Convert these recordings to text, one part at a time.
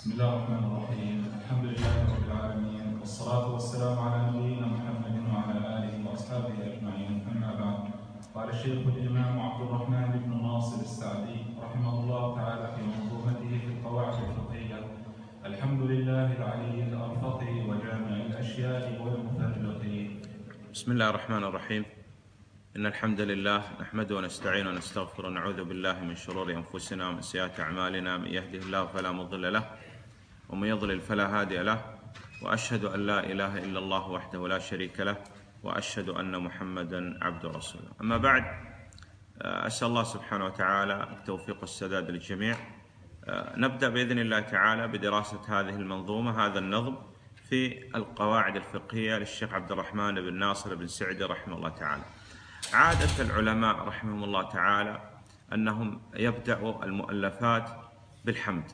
بسم الله الرحمن الرحيم. الحمد لله رب العالمين، والصلاة والسلام على نبينا محمد وعلى آله وأصحابه أجمعين، أما بعد. قال الشيخ الإمام عبد الرحمن بن ناصر السعدي رحمه الله تعالى في منظومته في القواعد الفقهية: الحمد لله العلي الأرفق وجامع الأشياء والمفرق. بسم الله الرحمن الرحيم. إن الحمد لله نحمده ونستعينه ونستغفره ونعوذ بالله من شرور أنفسنا ومن سيئات أعمالنا. من يهده الله فلا مضل له ومن يضلل فلا هادي له، وأشهد أن لا إله إلا الله وحده لا شريك له، وأشهد أن محمدا عبده ورسوله. أما بعد، أسأل الله سبحانه وتعالى التوفيق والسداد للجميع. نبدأ بإذن الله تعالى بدراسة هذه المنظومة، هذا النظم في القواعد الفقهية للشيخ عبد الرحمن بن ناصر بن سعدي رحمه الله تعالى. عادة العلماء رحمهم الله تعالى أنهم يبدأوا المؤلفات بالحمد.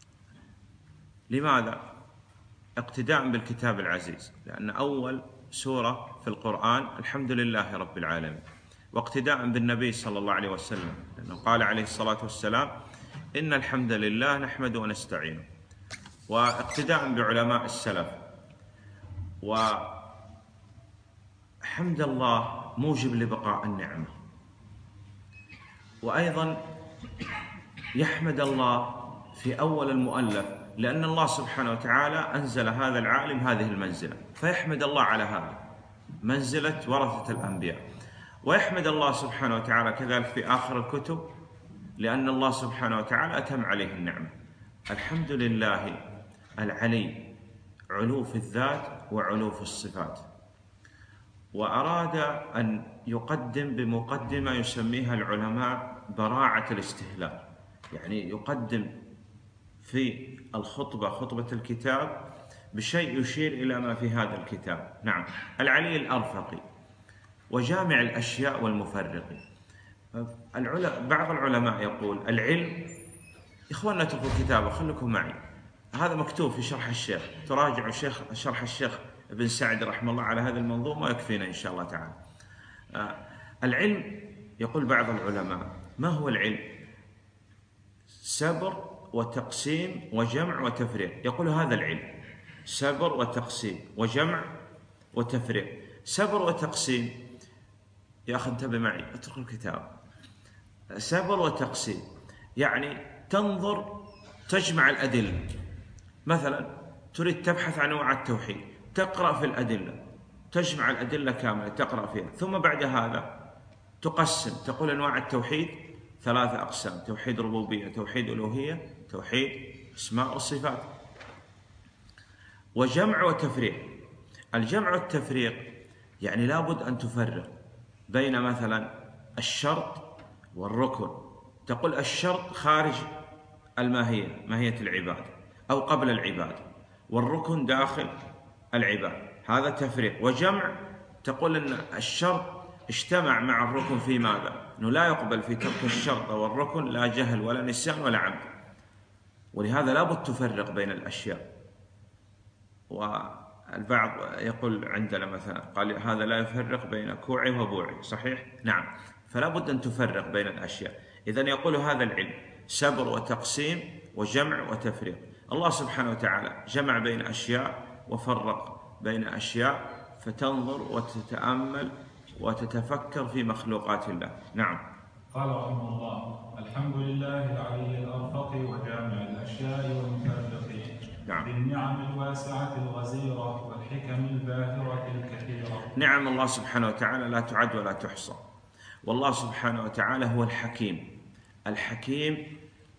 لماذا؟ اقتداء بالكتاب العزيز، لأن أول سورة في القرآن الحمد لله رب العالمين، واقتداء بالنبي صلى الله عليه وسلم، لأنه قال عليه الصلاة والسلام: إن الحمد لله نحمده ونستعينه. واقتداء بعلماء السلف. وحمد الله موجب لبقاء النعمة، وأيضا يحمد الله في أول المؤلف، لأن الله سبحانه وتعالى أنزل هذا العالم هذه المنزلة، فيحمد الله على هذا، منزلة ورثة الأنبياء. ويحمد الله سبحانه وتعالى كذلك في آخر الكتب، لأن الله سبحانه وتعالى أتم عليه النعمة. الحمد لله العلي، علو في الذات وعلو في الصفات. وأراد أن يقدم بمقدمة يسميها العلماء براعة الاستهلال، يعني يقدم في الخطبة، خطبة الكتاب، بشيء يشير إلى ما في هذا الكتاب. نعم، العلي الأرفق وجامع الأشياء والمفرق. بعض العلماء يقول العلم، إخواننا اتركوا الكتابة خليكم معي، هذا مكتوب في شرح الشيخ، تراجعوا شرح الشيخ ابن سعد رحمه الله على هذه المنظومة ويكفينا إن شاء الله تعالى. العلم، يقول بعض العلماء: ما هو العلم؟ سبر وتقسيم وجمع وتفريق. يقول هذا العلم: سبر وتقسيم وجمع وتفريق. سبر وتقسيم، يا أخي انتبه معي، اترك الكتاب. سبر وتقسيم يعني تنظر، تجمع الأدلة. مثلا تريد تبحث عن أنواع التوحيد، تقرأ في الأدلة، تجمع الأدلة كاملة تقرأ فيها، ثم بعد هذا تقسم، تقول أنواع التوحيد 3 أقسام: توحيد ربوبية، توحيد ألوهية، توحيد أسماء وصفات. وجمع وتفريق. الجمع والتفريق يعني لابد أن تفرق بين مثلا الشرط والركن. تقول الشرط خارج الماهية، ماهية العباد أو قبل العباد، والركن داخل العباد، هذا تفريق. وجمع، تقول أن الشرط اجتمع مع الركن في ماذا؟ أنه لا يقبل في ترك الشرط والركن لا جهل ولا نسيان ولا عمد، ولهذا لابد تفرق بين الأشياء. والبعض يقول عندنا مثلا قال هذا لا يفرق بين كوعي وبوعي، صحيح؟ نعم، فلا بد أن تفرق بين الأشياء. إذن يقول هذا العلم سبر وتقسيم وجمع وتفريق. الله سبحانه وتعالى جمع بين أشياء وفرق بين أشياء، فتنظر وتتأمل وتتفكر في مخلوقات الله. نعم. قال رحمه الله: الحمد لله العلي الأرفق وجامع الأشياء والمفرق. نعم. بالنعم الواسعة الغزيرة والحكم الباهرة الكثيرة. نعم الله سبحانه وتعالى لا تعد ولا تحصى، والله سبحانه وتعالى هو الحكيم، الحكيم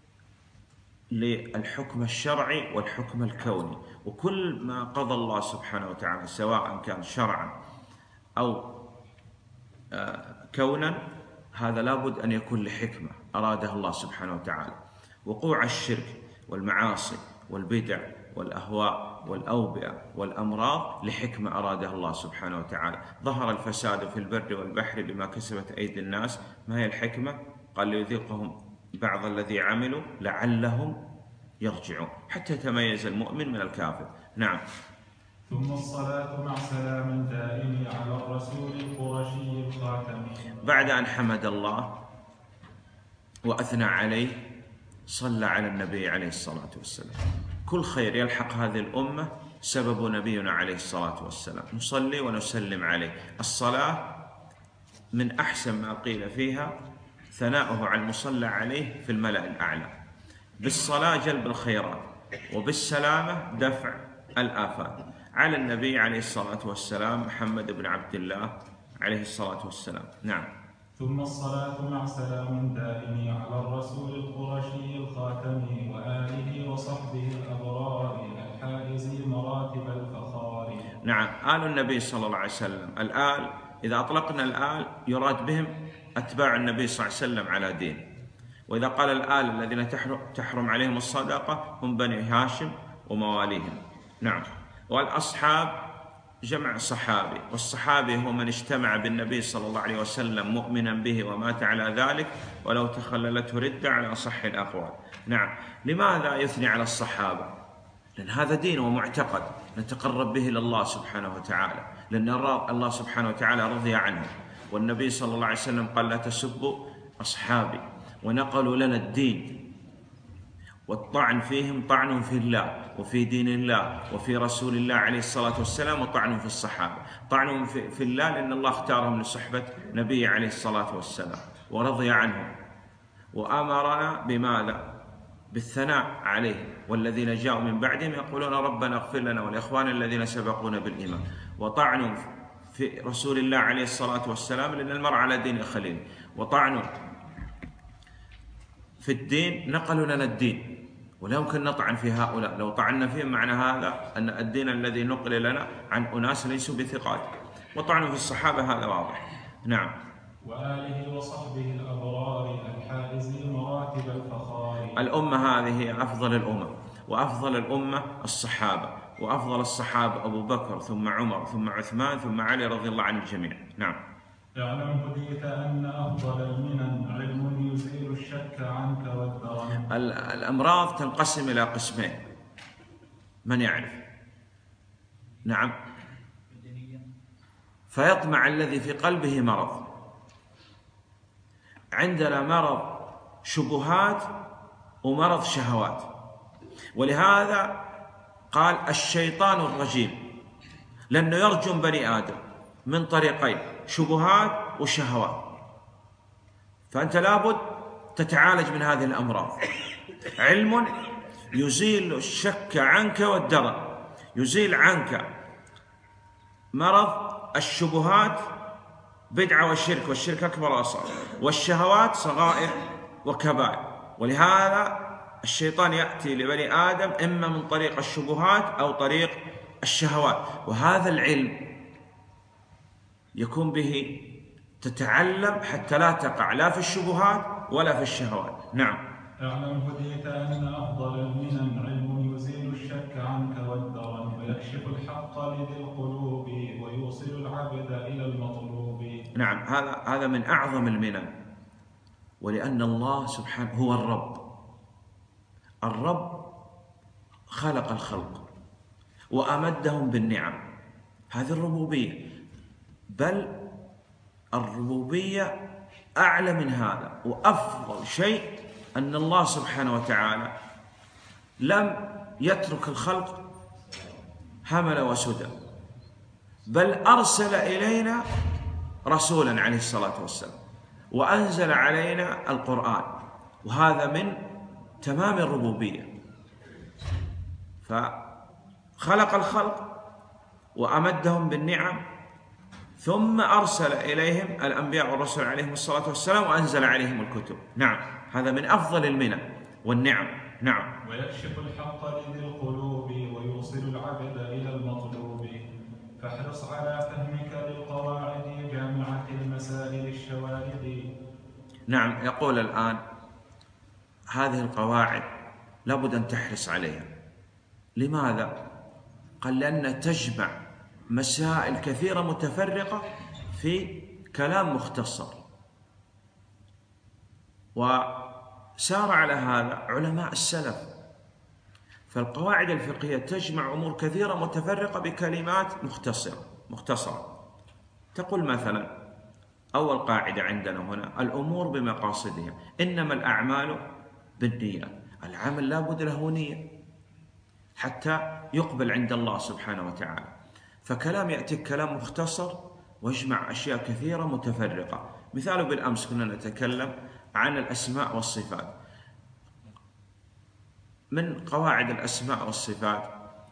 للحكم الشرعي والحكم الكوني. وكل ما قضى الله سبحانه وتعالى سواء كان شرعا أو كونا، هذا لابد أن يكون لحكمة أرادها الله سبحانه وتعالى. وقوع الشرك والمعاصي والبدع والأهواء والأوبئة والأمراض لحكمة أرادها الله سبحانه وتعالى. ظهر الفساد في البر والبحر بما كسبت أيدي الناس، ما هي الحكمة؟ قال ليذيقهم بعض الذي عملوا لعلهم يرجعون، حتى يتميز المؤمن من الكافر. نعم. ثم الصلاة مع سلام دائم على الرسول القرشي الخاتم. بعد أن حمد الله وأثنى عليه صلى على النبي عليه الصلاة والسلام. كل خير يلحق هذه الأمة سبب نبينا عليه الصلاة والسلام، نصلي ونسلم عليه. الصلاة من أحسن ما قيل فيها ثناؤه على المصلى عليه في الملأ الأعلى. بالصلاة جلب الخيرات، وبالسلامة دفع الآفات. على النبي عليه الصلاة والسلام محمد بن عبد الله عليه الصلاة والسلام. نعم. ثم الصلاة مع سلام دائم على الرسول القرشي الخاتم وآله وصحبه الأبرار الحائز مراتب الفخار. نعم، آل النبي صلى الله عليه وسلم. الآل إذا أطلقنا الآل يراد بهم أتباع النبي صلى الله عليه وسلم على دين. وإذا قال الآل الذين تحرم عليهم الصدقة هم بني هاشم ومواليهم. نعم. والأصحاب جمع صحابي، والصحابي هو من اجتمع بالنبي صلى الله عليه وسلم مؤمنا به ومات على ذلك ولو تخللته ردة على أصح الأقوال. نعم. لماذا يثني على الصحابة؟ لأن هذا دين ومعتقد نتقرب به إلى الله سبحانه وتعالى، لأن الله سبحانه وتعالى رضي عنه، والنبي صلى الله عليه وسلم قال لا تسبوا أصحابي، ونقلوا لنا الدين. والطعن فيهم طعن في الله وفي دين الله وفي رسول الله عليه الصلاة والسلام، وطعن في الصحابة. طعن في الله لأن الله اختارهم لصحبة نبيه عليه الصلاة والسلام ورضي عنهم، وأمرنا بماذا؟ بالثناء عليه. والذين جاءوا من بعدهم يقولون ربنا اغفر لنا ولإخواننا الذين سبقونا بالإيمان. وطعن في رسول الله عليه الصلاة والسلام لأن المرء على دين خليل. وطعن في الدين، نقلوا لنا الدين ولا يمكن نطعن في هؤلاء. لو طعنا فيهم معنى هذا أن الدين الذي نقل لنا عن أناس ليسوا بثقات. وطعنوا في الصحابة هذا واضح. نعم. وآله وصحبه الأبرار الحائز مراتب الفخار. الأمة هذه هي أفضل الأمم، وأفضل الأمة الصحابة، وأفضل الصحابة أبو بكر ثم عمر ثم عثمان ثم علي رضي الله عن الجميع. نعم. اعلم هديت أن أفضل المنن علم يزيل الشك عنك والدرن. الأمراض تنقسم إلى قسمين، من يعرف؟ نعم. فيطمع الذي في قلبه مرض. عندنا مرض شبهات ومرض شهوات، ولهذا قال الشيطان الرجيم، لأنه يرجم بني آدم من طريقين، شبهات وشهوات. فأنت لابد تتعالج من هذه الأمراض. علم يزيل الشك عنك والدرن، يزيل عنك مرض الشبهات بدعة والشرك، والشرك أكبر وأصغر، والشهوات صغائر وكبائر. ولهذا الشيطان يأتي لبني آدم إما من طريق الشبهات أو طريق الشهوات، وهذا العلم يكون به تتعلم حتى لا تقع لا في الشبهات ولا في الشهوات. نعم. اعلم هديت أن أفضل المنن علم يزيل الشك عنك والدرن ويكشف الحق لذي القلوب ويوصل العبد إلى المطلوب. نعم، هذا من أعظم المنن، ولأن الله سبحانه هو الرب خلق الخلق وأمدهم بالنعم، هذه الربوبية. بل الربوبية أعلى من هذا، وأفضل شيء أن الله سبحانه وتعالى لم يترك الخلق همل وسدى، بل أرسل إلينا رسولا عليه الصلاة والسلام، وأنزل علينا القرآن، وهذا من تمام الربوبية. فخلق الخلق وأمدهم بالنعم، ثم أرسل إليهم الأنبياء والرسل عليهم الصلاة والسلام، وأنزل عليهم الكتب. نعم، هذا من أفضل المنن والنعم. نعم. ويكشف الحق لذي القلوب ويوصل العبد إلى المطلوب. فاحرص على فهمك للقواعد جامعة المسائل الشوارد. نعم، يقول الآن هذه القواعد لابد أن تحرص عليها. لماذا؟ قال لأن تجمع مسائل كثيرة متفرقة في كلام مختصر. وسار على هذا علماء السلف، فالقواعد الفقهية تجمع أمور كثيرة متفرقة بكلمات مختصرة. تقول مثلا أول قاعدة عندنا هنا الأمور بمقاصدها، إنما الأعمال بالنيات. العمل لابد له نية حتى يقبل عند الله سبحانه وتعالى. فكلام يأتيك كلام مختصر واجمع أشياء كثيرة متفرقة. مثال بالأمس كنا نتكلم عن الأسماء والصفات. من قواعد الأسماء والصفات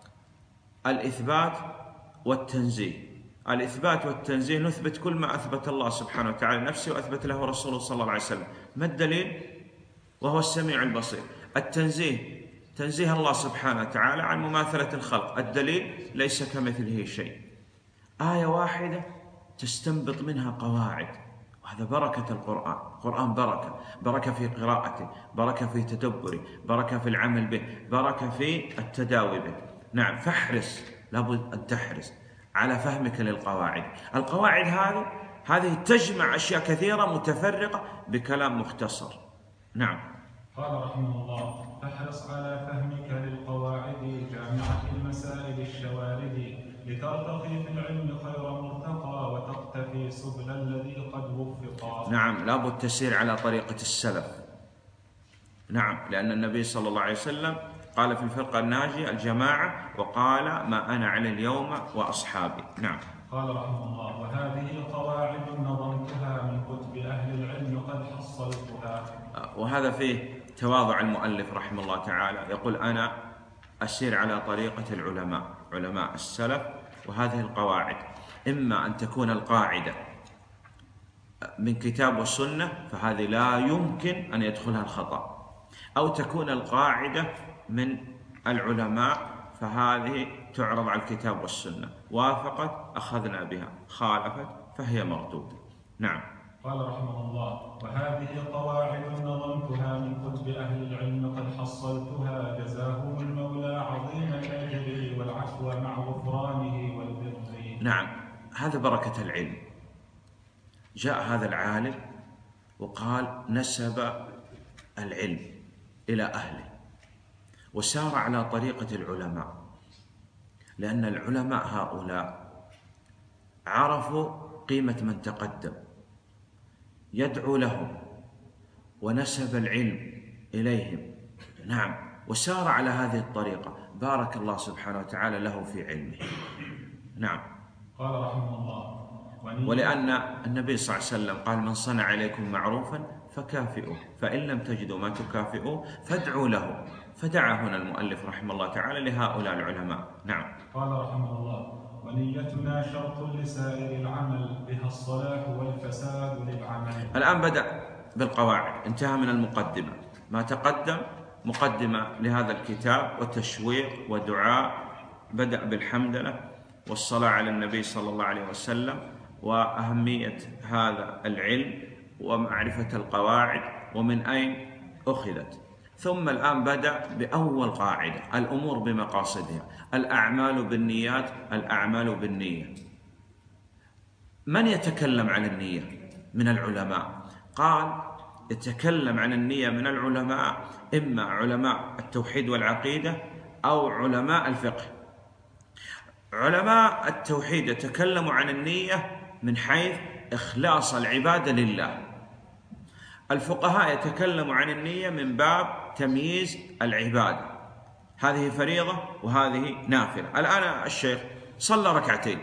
الإثبات والتنزيه. الإثبات والتنزيه نثبت كل ما أثبت الله سبحانه وتعالى نفسه وأثبت له رسوله صلى الله عليه وسلم. ما الدليل؟ وهو السميع البصير. التنزيه تنزيه الله سبحانه وتعالى عن مماثلة الخلق. الدليل ليس كمثله شيء. آية واحدة تستنبط منها قواعد، وهذا بركة القرآن. القرآن بركة في قراءته، بركة في تدبره، بركة في العمل به، بركة في التداوي به. نعم، فاحرص، لابد أن تحرص على فهمك للقواعد. القواعد هذه تجمع أشياء كثيرة متفرقة بكلام مختصر. نعم. قال رحمه الله: فاحرص على فهمك للقواعد جامعة المسائل الشوارد، لترتقي في العلم خير مرتقى، وتقتفي سبل الذي قد وفقا. نعم، لابد تسير على طريقة السلف. نعم، لأن النبي صلى الله عليه وسلم قال في الفرقة الناجية الجماعة، وقال ما أنا على اليوم وأصحابي. نعم. قال رحمه الله: وهذه قواعد نظمتها من كتب أهل العلم قد حصلتها. وهذا فيه تواضع المؤلف رحمه الله تعالى، يقول أنا أسير على طريقة العلماء، علماء السلف. وهذه القواعد إما أن تكون القاعدة من كتاب والسنة، فهذه لا يمكن أن يدخلها الخطأ، أو تكون القاعدة من العلماء، فهذه تعرض على الكتاب والسنة، وافقت أخذنا بها، خالفت فهي مردودة. نعم. قال رحمه الله: وهذه قواعد نظمتها من كتب أهل العلم قد حصلتها، جزاهم المولى عظيم الأجر والعفو مع غفرانه والبر. نعم، هذا بركة العلم. جاء هذا العالم وقال نسب العلم إلى أهله، وسار على طريقة العلماء، لأن العلماء هؤلاء عرفوا قيمة من تقدم، يدعو لهم ونسب العلم إليهم. نعم، وسار على هذه الطريقة، بارك الله سبحانه وتعالى له في علمه. نعم. قال رحمه الله: ولأن النبي صلى الله عليه وسلم قال من صنع إليكم معروفا فكافئوه، فإن لم تجدوا ما تكافئوه فادعوا له. فدعا هنا المؤلف رحمه الله تعالى لهؤلاء العلماء. نعم. قال رحمه الله: ونيتنا شرط لسائر العمل، بها الصلاح والفساد للعمل. الآن بدأ بالقواعد، انتهى من المقدمة. ما تقدم مقدمة لهذا الكتاب وتشويق ودعاء، بدأ بالحمدلله والصلاة على النبي صلى الله عليه وسلم، وأهمية هذا العلم ومعرفة القواعد ومن أين أخذت. ثم الآن بدأ بأول قاعدة: الأمور بمقاصدها، الأعمال بالنيات، الأعمال بالنية. من يتكلم عن النية من العلماء؟ قال يتكلم عن النية من العلماء إما علماء التوحيد والعقيدة أو علماء الفقه. علماء التوحيد يتكلموا عن النية من حيث إخلاص العبادة لله. الفقهاء يتكلموا عن النية من باب تمييز العبادة، هذه فريضة وهذه نافلة. الآن الشيخ صلى ركعتين،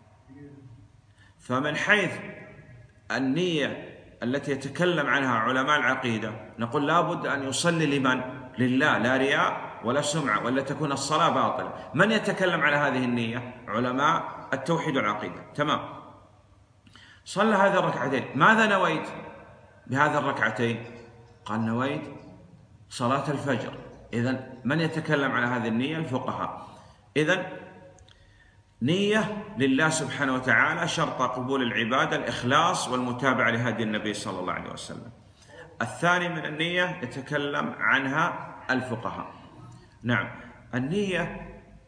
فمن حيث النية التي يتكلم عنها علماء العقيدة نقول لابد أن يصلي لمن؟ لله، لا رياء ولا سمعة، ولا تكون الصلاة باطلة. من يتكلم على هذه النية؟ علماء التوحيد والعقيدة. تمام. صلى هذه الركعتين، ماذا نويت بهذه الركعتين؟ قال نويت صلاة الفجر. إذن من يتكلم على هذه النية؟ الفقهاء. إذن نية لله سبحانه وتعالى، شرط قبول العبادة الإخلاص والمتابعة لهدي النبي صلى الله عليه وسلم. الثاني من النية يتكلم عنها الفقهاء. نعم، النية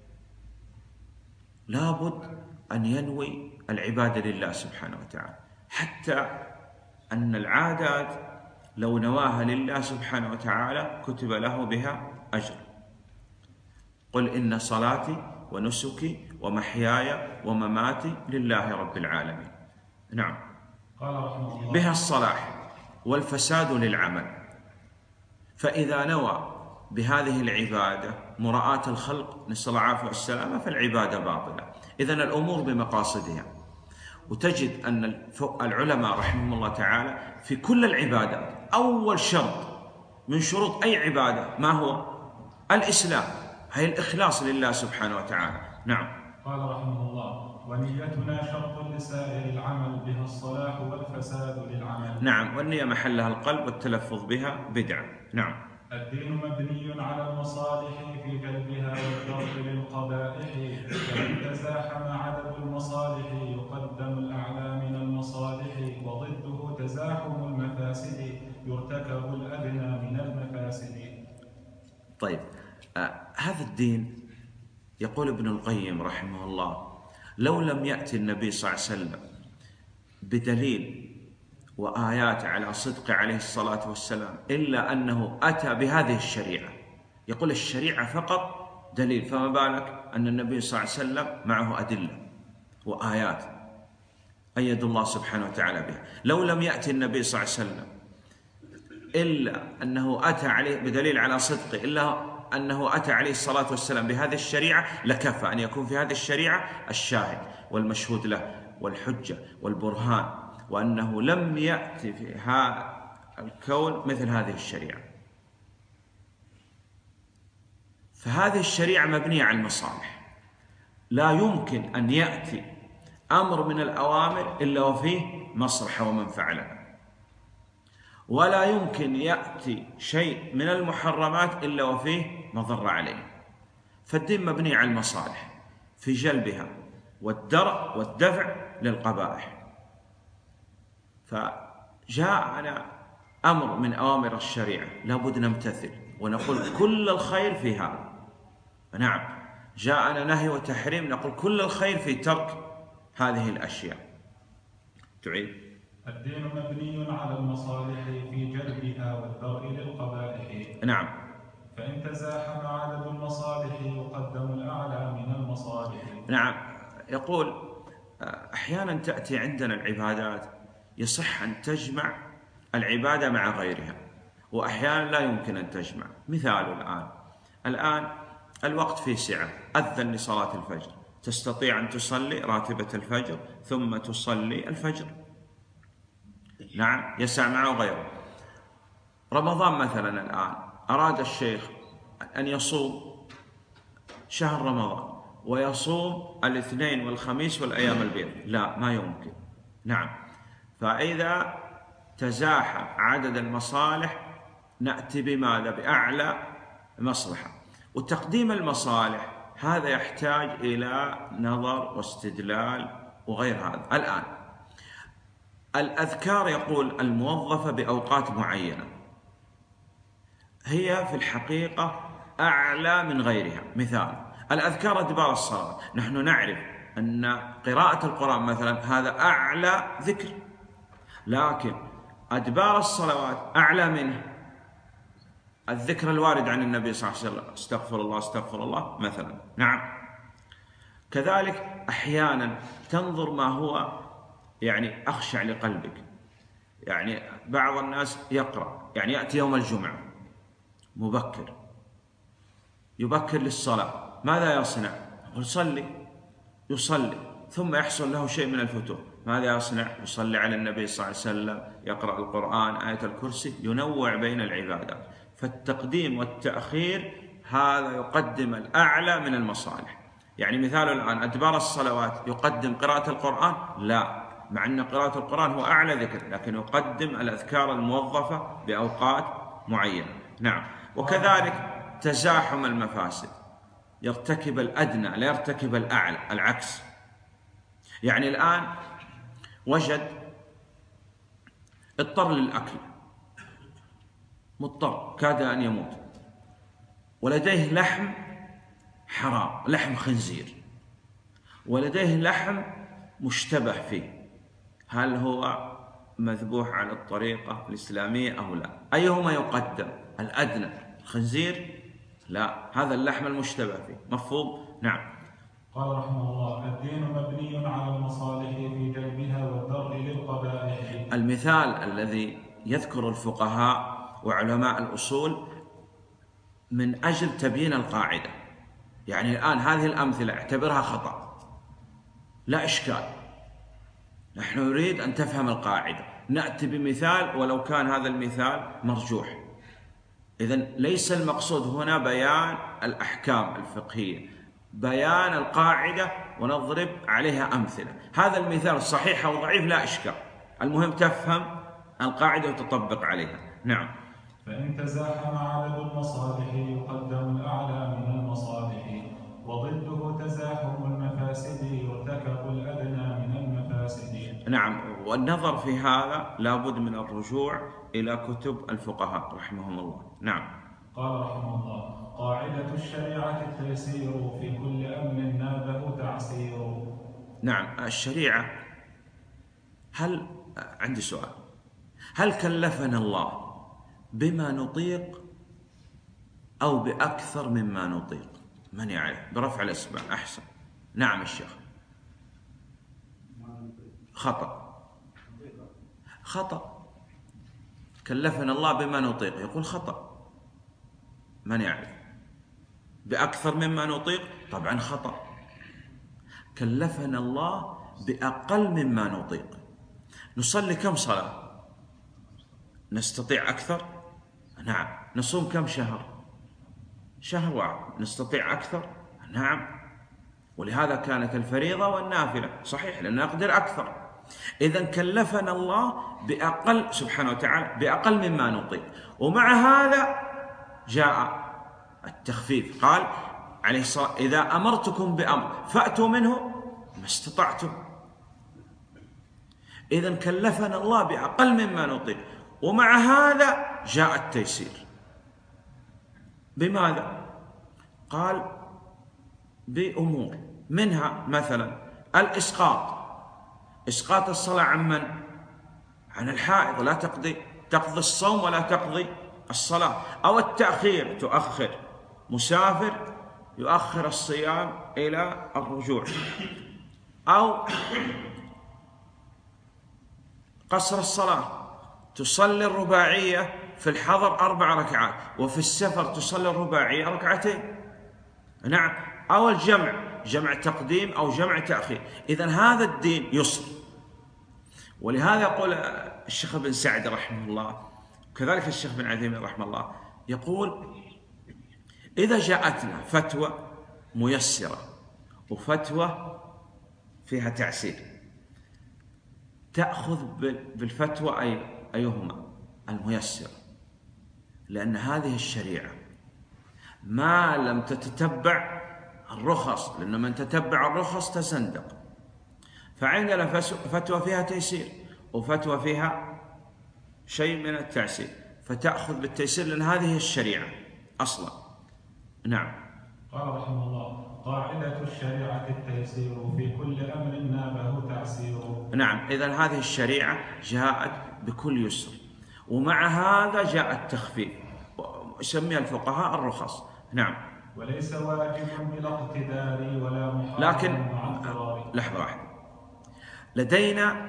لابد أن ينوي العبادة لله سبحانه وتعالى، حتى أن العادات لو نواها لله سبحانه وتعالى كتب له بها أجر. قل إن صلاتي ونسكي ومحياي ومماتي لله رب العالمين. نعم. قال رحمه الله: بها الصلاح والفساد للعمل. فإذا نوى بهذه العبادة مراعاة الخلق نسأل الله العافية والسلامة فالعبادة باطلة. إذن الأمور بمقاصدها. وتجد أن العلماء رحمهم الله تعالى في كل العبادات أول شرط من شروط أي عبادة ما هو؟ الإسلام، هي الإخلاص لله سبحانه وتعالى. نعم. قال رحمه الله: ونيتنا شرط لسائر العمل، بها الصلاح والفساد للعمل. نعم، والنية محلها القلب والتلفظ بها بدعة. نعم. الدين مبني على المصالح في جلبها والدرء للقبائح، فإن تزاحم عدد المصالح يقدم الأعلى من المصالح، وضده تزاحم المفاسد يرتكب الأدنى من المفاسد. طيب، هذا الدين يقول ابن القيم رحمه الله: لو لم يأتي النبي صلى الله عليه وسلم بدليل وآيات على صدق عليه الصلاة والسلام إلا أنه أتى بهذه الشريعة. يقول الشريعة فقط دليل، فما بالك أن النبي صلى الله عليه وسلم معه أدلة وآيات أيد الله سبحانه وتعالى بها. لو لم يأتي النبي صلى الله عليه وسلم إلا أنه أتى عليه بدليل على صدقه، إلا أنه أتى عليه الصلاة والسلام بهذه الشريعة، لكفى أن يكون في هذه الشريعة الشاهد والمشهود له والحجة والبرهان، وأنه لم يأتي في هذا الكون مثل هذه الشريعة. فهذه الشريعة مبنية على المصالح، لا يمكن أن يأتي أمر من الأوامر إلا وفيه مصلحة ومنفعة لنا، ولا يمكن يأتي شيء من المحرمات إلا وفيه مضرة عليه. فالدين مبني على المصالح في جلبها والدرء والدفع للقبائح. فجاءنا أمر من أوامر الشريعة لابد نمتثل ونقول كل الخير في هذا. نعم، جاءنا نهي وتحريم نقول كل الخير في ترك هذه الأشياء. تعيد: الدين مبني على المصالح في جلبها والدرء للقبائح. نعم. فإن تزاحم عدد المصالح يقدم الأعلى من المصالح. نعم. يقول أحيانا تأتي عندنا العبادات يصح أن تجمع العبادة مع غيرها، وأحيانا لا يمكن أن تجمع. مثال الآن الوقت فيه سعة، أذن لصلاة الفجر، تستطيع أن تصلي راتبة الفجر ثم تصلي الفجر. نعم، يسع معه غيره. رمضان مثلا الآن أراد الشيخ أن يصوم شهر رمضان ويصوم الاثنين والخميس والأيام البيض، لا، ما يمكن. نعم. فإذا تزاحم عدد المصالح نأتي بماذا؟ بأعلى مصلحة. وتقديم المصالح هذا يحتاج إلى نظر واستدلال وغير هذا. الآن الأذكار يقول الموظفة بأوقات معينة هي في الحقيقة أعلى من غيرها. مثال الأذكار أدبار الصلاة، نحن نعرف أن قراءة القرآن مثلا هذا أعلى ذكر، لكن أدبار الصلوات أعلى منه الذكر الوارد عن النبي صلى الله عليه وسلم: استغفر الله استغفر الله مثلا. نعم. كذلك أحيانا تنظر ما هو يعني أخشع لقلبك. يعني بعض الناس يقرأ، يعني يأتي يوم الجمعة مبكر، يبكر للصلاة، ماذا يصنع؟ يصلي ثم يحصل له شيء من الفتور، ماذا يصنع؟ يصلي على النبي صلى الله عليه وسلم، يقرأ القرآن، آية الكرسي، ينوع بين العبادات. فالتقديم والتأخير هذا يقدم الأعلى من المصالح. يعني مثال الآن أدبار الصلوات يقدم قراءة القرآن؟ لا، مع أن قراءة القرآن هو أعلى ذكر، لكن يقدم الأذكار الموظفة بأوقات معينة. نعم. وكذلك تزاحم المفاسد، يرتكب الأدنى لا يرتكب الأعلى، العكس. يعني الآن وجد اضطر للأكل، مضطر كاد أن يموت، ولديه لحم حرام، لحم خنزير، ولديه لحم مشتبه فيه، هل هو مذبوح على الطريقة الإسلامية أو لا؟ أيهما يقدم؟ الأدنى الخنزير؟ لا، هذا اللحم المشتبه فيه. مفهوم؟ نعم. قال رحمه الله: الدين مبني على المصالح في جلبها والدرء للقبائح. المثال الذي يذكر الفقهاء وعلماء الأصول من أجل تبيين القاعدة. يعني الآن هذه الأمثلة اعتبرها خطأ، لا إشكال، نحن نريد أن تفهم القاعدة، نأتي بمثال ولو كان هذا المثال مرجوح. إذن ليس المقصود هنا بيان الأحكام الفقهية، بيان القاعدة ونضرب عليها أمثلة. هذا المثال صحيح أو ضعيف لا إشكال، المهم تفهم القاعدة وتطبق عليها. نعم. فإن تزاحم عدد المصالح يقدم الأعلى من المصالح، وضده تزاحم المفاسد يرتكب الأدنى من المفاسد. نعم، والنظر في هذا لابد من الرجوع إلى كتب الفقهاء رحمهم الله. نعم. قال رحمه الله: قاعدة الشريعة التيسير، في كل أمر نابه تعسير. نعم، الشريعة، عندي سؤال، هل كلفنا الله بما نطيق أو بأكثر مما نطيق؟ من يعرف؟ برفع الإصبع. أحسن. نعم الشيخ. خطأ. كلفنا الله بما نطيق، يقول خطأ. من يعرف؟ بأكثر مما نطيق، طبعا خطأ. كلفنا الله بأقل مما نطيق. نصلي كم صلاة؟ نستطيع أكثر؟ نعم. نصوم كم شهر؟ شهر واحد. نستطيع أكثر؟ نعم. ولهذا كانت الفريضة والنافلة صحيح لأن نقدر أكثر. إذن كلفنا الله بأقل سبحانه وتعالى، بأقل مما نطيق. ومع هذا جاء التخفيف، قال عليه الصلاة: إذا أمرتكم بأمر فأتوا منه ما استطعتم. إذن كلفنا الله بأقل مما نطيق، ومع هذا جاء التيسير. بماذا؟ قال بأمور، منها مثلا إسقاط الصلاة عن من؟ عن الحائض، لا تقضي الصوم ولا تقضي الصلاة. أو التأخير، تؤخر، مسافر يؤخر الصيام إلى الرجوع. أو قصر الصلاة، تصلي الرباعية في الحضر 4 ركعات، وفي السفر تصلي الرباعية 2 ركعات. نعم. أو الجمع، جمع تقديم أو جمع تأخير. إذن هذا الدين يسر. ولهذا يقول الشيخ بن سعد رحمه الله، وكذلك الشيخ بن عثيمين رحمه الله، يقول: إذا جاءتنا فتوى ميسرة وفتوى فيها تعسير، تأخذ بالفتوى أيهما؟ الميسرة، لأن هذه الشريعة ما لم تتتبع الرخص، لأن من تتبع الرخص تزندق. فعندنا فتوى فيها تيسير وفتوى فيها شيء من التعسير، فتأخذ بالتيسير لأن هذه الشريعة أصلا. نعم. قال رحمه الله: قاعدة الشريعة التيسير، في كل أمر نابه تعسير. نعم. إذن هذه الشريعة جاءت بكل يسر، ومع هذا جاء التخفيف، يسميها الفقهاء الرخص. نعم. وليس واجب بلا اقتدار ولا محرم لكن مع اضطرار. لحظة واحدة، لدينا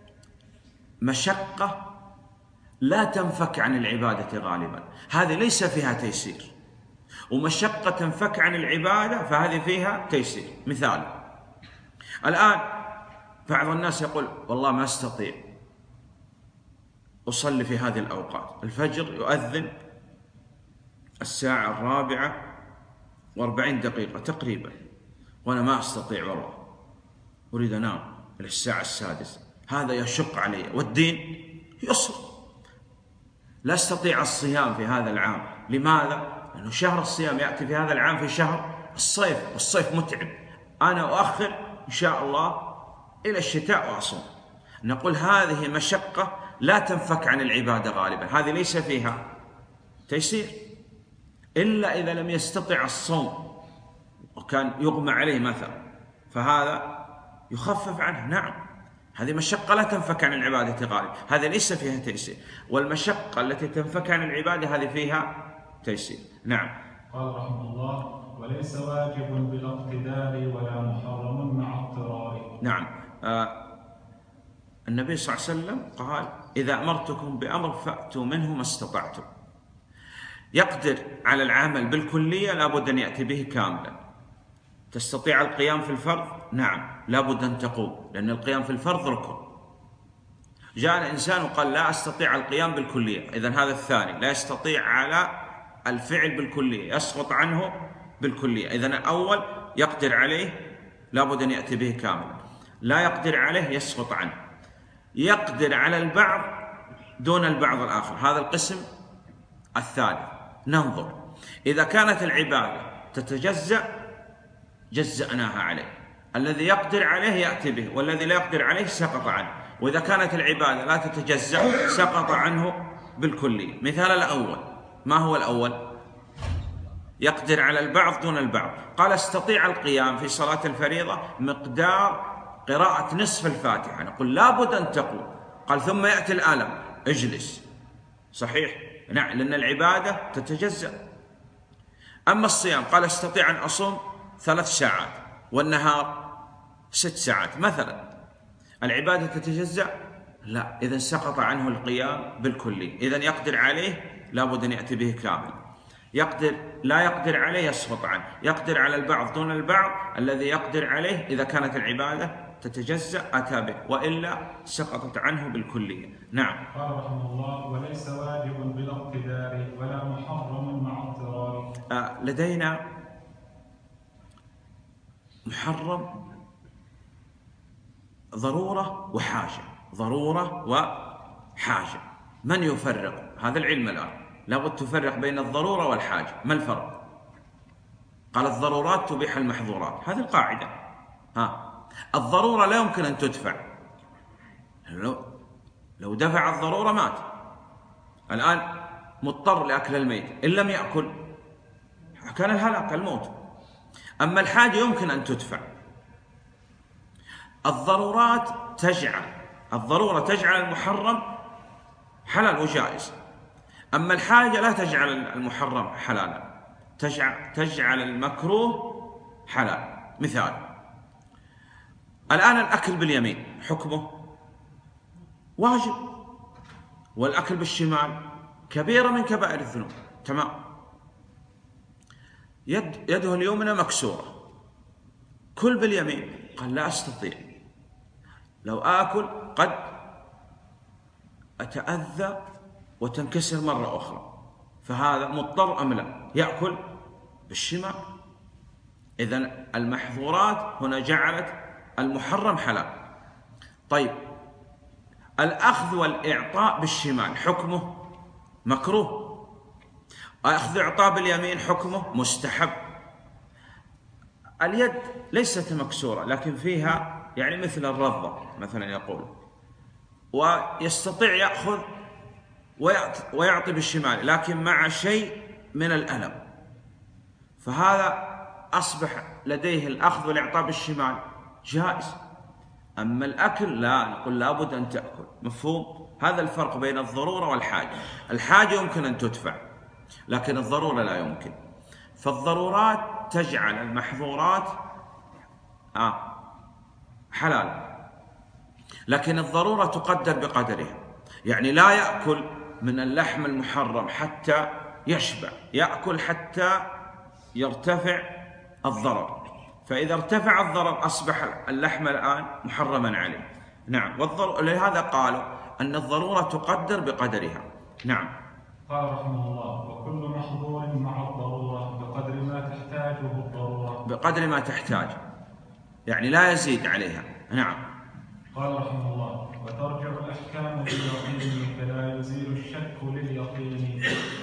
مشقة لا تنفك عن العبادة غالبا، هذه ليس فيها تيسير. ومشقة تنفك عن العبادة فهذه فيها تيسير. مثال: الآن بعض الناس يقول: والله ما أستطيع أصلي في هذه الأوقات، الفجر يؤذن 4:40 تقريبا، وأنا ما أستطيع، والله أريد أنام إلى 6:00. هذا يشق علي، والدين يسر. لا أستطيع الصيام في هذا العام. لماذا؟ لأنه شهر الصيام يأتي في هذا العام في شهر الصيف، والصيف متعب، أنا أؤخر إن شاء الله إلى الشتاء وأصوم. نقول هذه مشقة لا تنفك عن العبادة غالبا، هذه ليس فيها تيسير، إلا إذا لم يستطع الصوم وكان يغمى عليه مثلا، فهذا يخفف عنه. نعم، هذه مشقة لا تنفك عن العبادة غالبا، هذا ليس فيها تيسير. والمشقة التي تنفك عن العبادة هذه فيها تيسير. نعم. قال رحمه الله: وليس واجب بلا اقتدار ولا محرم مع اضطرار. نعم. النبي صلى الله عليه وسلم قال: إذا أمرتكم بأمر فأتوا منه ما استطعتم. يقدر على العمل بالكلية لابد أن يأتي به كاملا. تستطيع القيام في الفرض؟ نعم لابد أن تقوم، لأن القيام في الفرض ركن. جاء الإنسان وقال لا أستطيع القيام بالكلية، إذن هذا الثاني لا يستطيع على الفعل بالكلية، يسقط عنه بالكلية. إذن الأول يقدر عليه لابد أن يأتي به كاملا، لا يقدر عليه يسقط عنه. يقدر على البعض دون البعض الآخر، هذا القسم الثالث. ننظر إذا كانت العبادة تتجزأ جزأناها عليه، الذي يقدر عليه يأتي به، والذي لا يقدر عليه سقط عنه. وإذا كانت العبادة لا تتجزأ سقط عنه بالكلية. مثال الأول، ما هو الأول؟ يقدر على البعض دون البعض. قال استطيع القيام في صلاة الفريضة مقدار قراءة نصف الفاتحة، نقول لابد أن تقوم. قال ثم يأتي الألم، اجلس. صحيح؟ نعم، لأن العبادة تتجزأ. أما الصيام قال استطيع أن أصوم 3 ساعات والنهار 6 ساعات مثلا، العبادة تتجزأ؟ لا، إذن سقط عنه القيام بالكلي. إذن يقدر عليه لابد أن يأتي به كامل. لا يقدر عليه يسقط عنه. يقدر على البعض دون البعض، الذي يقدر عليه إذا كانت العبادة تتجزأ أتى به، وإلا سقطت عنه بالكلية. نعم. قال رحمه الله: وليس واجب بلا اقتدار ولا محرم مع اضطرار. لدينا محرم ضرورة وحاجة، ضرورة وحاجة. من يفرق؟ هذا العلم الآن لابد تفرق بين الضرورة والحاجة. ما الفرق؟ قال الضرورات تبيح المحظورات، هذه القاعدة. الضرورة لا يمكن أن تدفع، لو دفع الضرورة مات. الآن مضطر لأكل الميت، إن لم يأكل كان الهلاك الموت. أما الحاجة يمكن أن تدفع. الضرورة تجعل المحرم حلال وجائز، أما الحاجة لا تجعل المحرم حلالا، تجعل المكروه حلال. مثال: الآن الأكل باليمين حكمه واجب، والأكل بالشمال كبيرة من كبائر الذنوب. تمام. يده اليمنى مكسورة، كل باليمين. قال لا أستطيع، لو آكل قد أتأذى وتنكسر مرة أخرى، فهذا مضطر أم لا؟ يأكل بالشمال. إذن المحظورات هنا جعلت المحرم حلال. طيب، الأخذ والإعطاء بالشمال حكمه مكروه، أخذ إعطاء باليمين حكمه مستحب. اليد ليست مكسورة لكن فيها يعني مثل الرضة مثلا يقول، ويستطيع يأخذ ويعطي بالشمال لكن مع شيء من الألم، فهذا أصبح لديه الأخذ والإعطاء بالشمال جائز. أما الأكل لا، نقول لابد أن تأكل. مفهوم؟ هذا الفرق بين الضرورة والحاجة. الحاجة يمكن أن تدفع لكن الضرورة لا يمكن. فالضرورات تجعل المحظورات حلال، لكن الضرورة تقدر بقدرها. يعني لا يأكل من اللحم المحرم حتى يشبع، يأكل حتى يرتفع الضرر، فإذا ارتفع الضرر أصبح اللحم الآن محرما عليه. نعم. لهذا قالوا أن الضرورة تقدر بقدرها. نعم. قال رحمه الله: وكل محظور مع الضرورة بقدر ما تحتاجه الضرورة. بقدر ما تحتاج، يعني لا يزيد عليها. نعم. قال رحمه الله: وترجع الأحكام لليقين فلا يزيل الشك لليقين.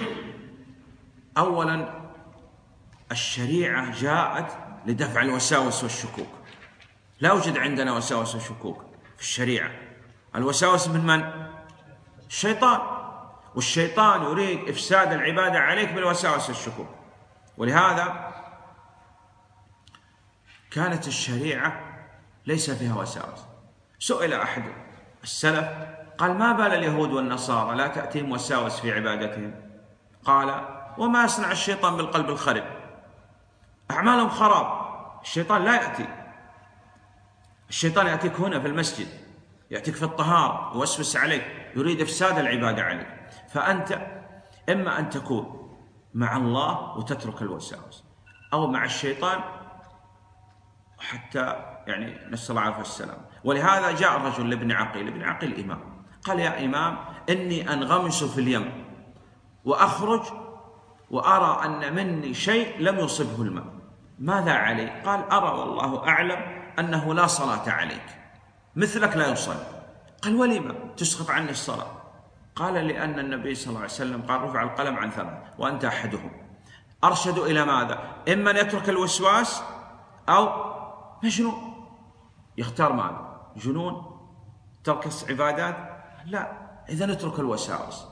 أولا، الشريعة جاءت لدفع الوساوس والشكوك. لا يوجد عندنا وساوس وشكوك في الشريعة. الوساوس من؟ الشيطان، والشيطان يريد إفساد العبادة عليك بالوساوس والشكوك. ولهذا كانت الشريعة ليس فيها وساوس. سئل أحد السلف قال: ما بال اليهود والنصارى لا تأتيهم وساوس في عبادتهم؟ قال: وما يصنع الشيطان بالقلب الخرب؟ أعمالهم خراب، الشيطان لا يأتي. الشيطان يأتيك هنا في المسجد، يأتيك في الطهارة، يوسوس عليك، يريد إفساد العبادة عليك. فأنت إما أن تكون مع الله وتترك الوساوس، أو مع الشيطان حتى يعني نسأل الله العافية والسلام. ولهذا جاء الرجل لابن عقيل، ابن عقيل إمام، قال: يا إمام إني أنغمس في اليم وأخرج وأرى أن مني شيء لم يصبه الماء، ماذا علي؟ قال: أرى والله أعلم أنه لا صلاة عليك، مثلك لا يصلي. قال: ولما تسقط عني الصلاة؟ قال: لأن النبي صلى الله عليه وسلم قال: رفع القلم عن ثلاث وأنت أحدهم. أرشد إلى ماذا؟ إما أن يترك الوسواس أو مجنون. يختار ماذا؟ جنون؟ ترك عبادات؟ لا، إذا نترك الوساوس.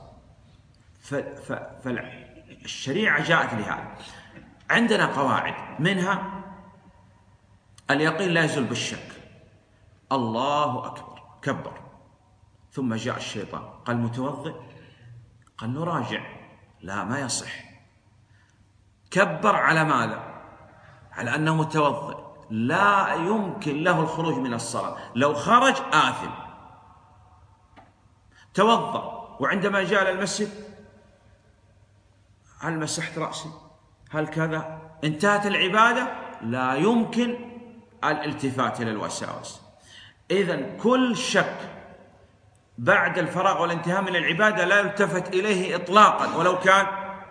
فالشريعة جاءت لهذا. عندنا قواعد، منها اليقين لا يزول بالشك. الله أكبر، كبر، ثم جاء الشيطان قال: متوضئ؟ قال: نراجع. لا، ما يصح. كبر على ماذا؟ على أنه متوضئ، لا يمكن له الخروج من الصلاة، لو خرج آثم. توضأ، وعندما جاء للمسجد: هل مسحت رأسي؟ هل كذا؟ انتهت العبادة، لا يمكن الالتفات إلى الوساوس. إذن كل شك بعد الفراغ والانتهاء من العبادة لا يلتفت إليه إطلاقا، ولو كان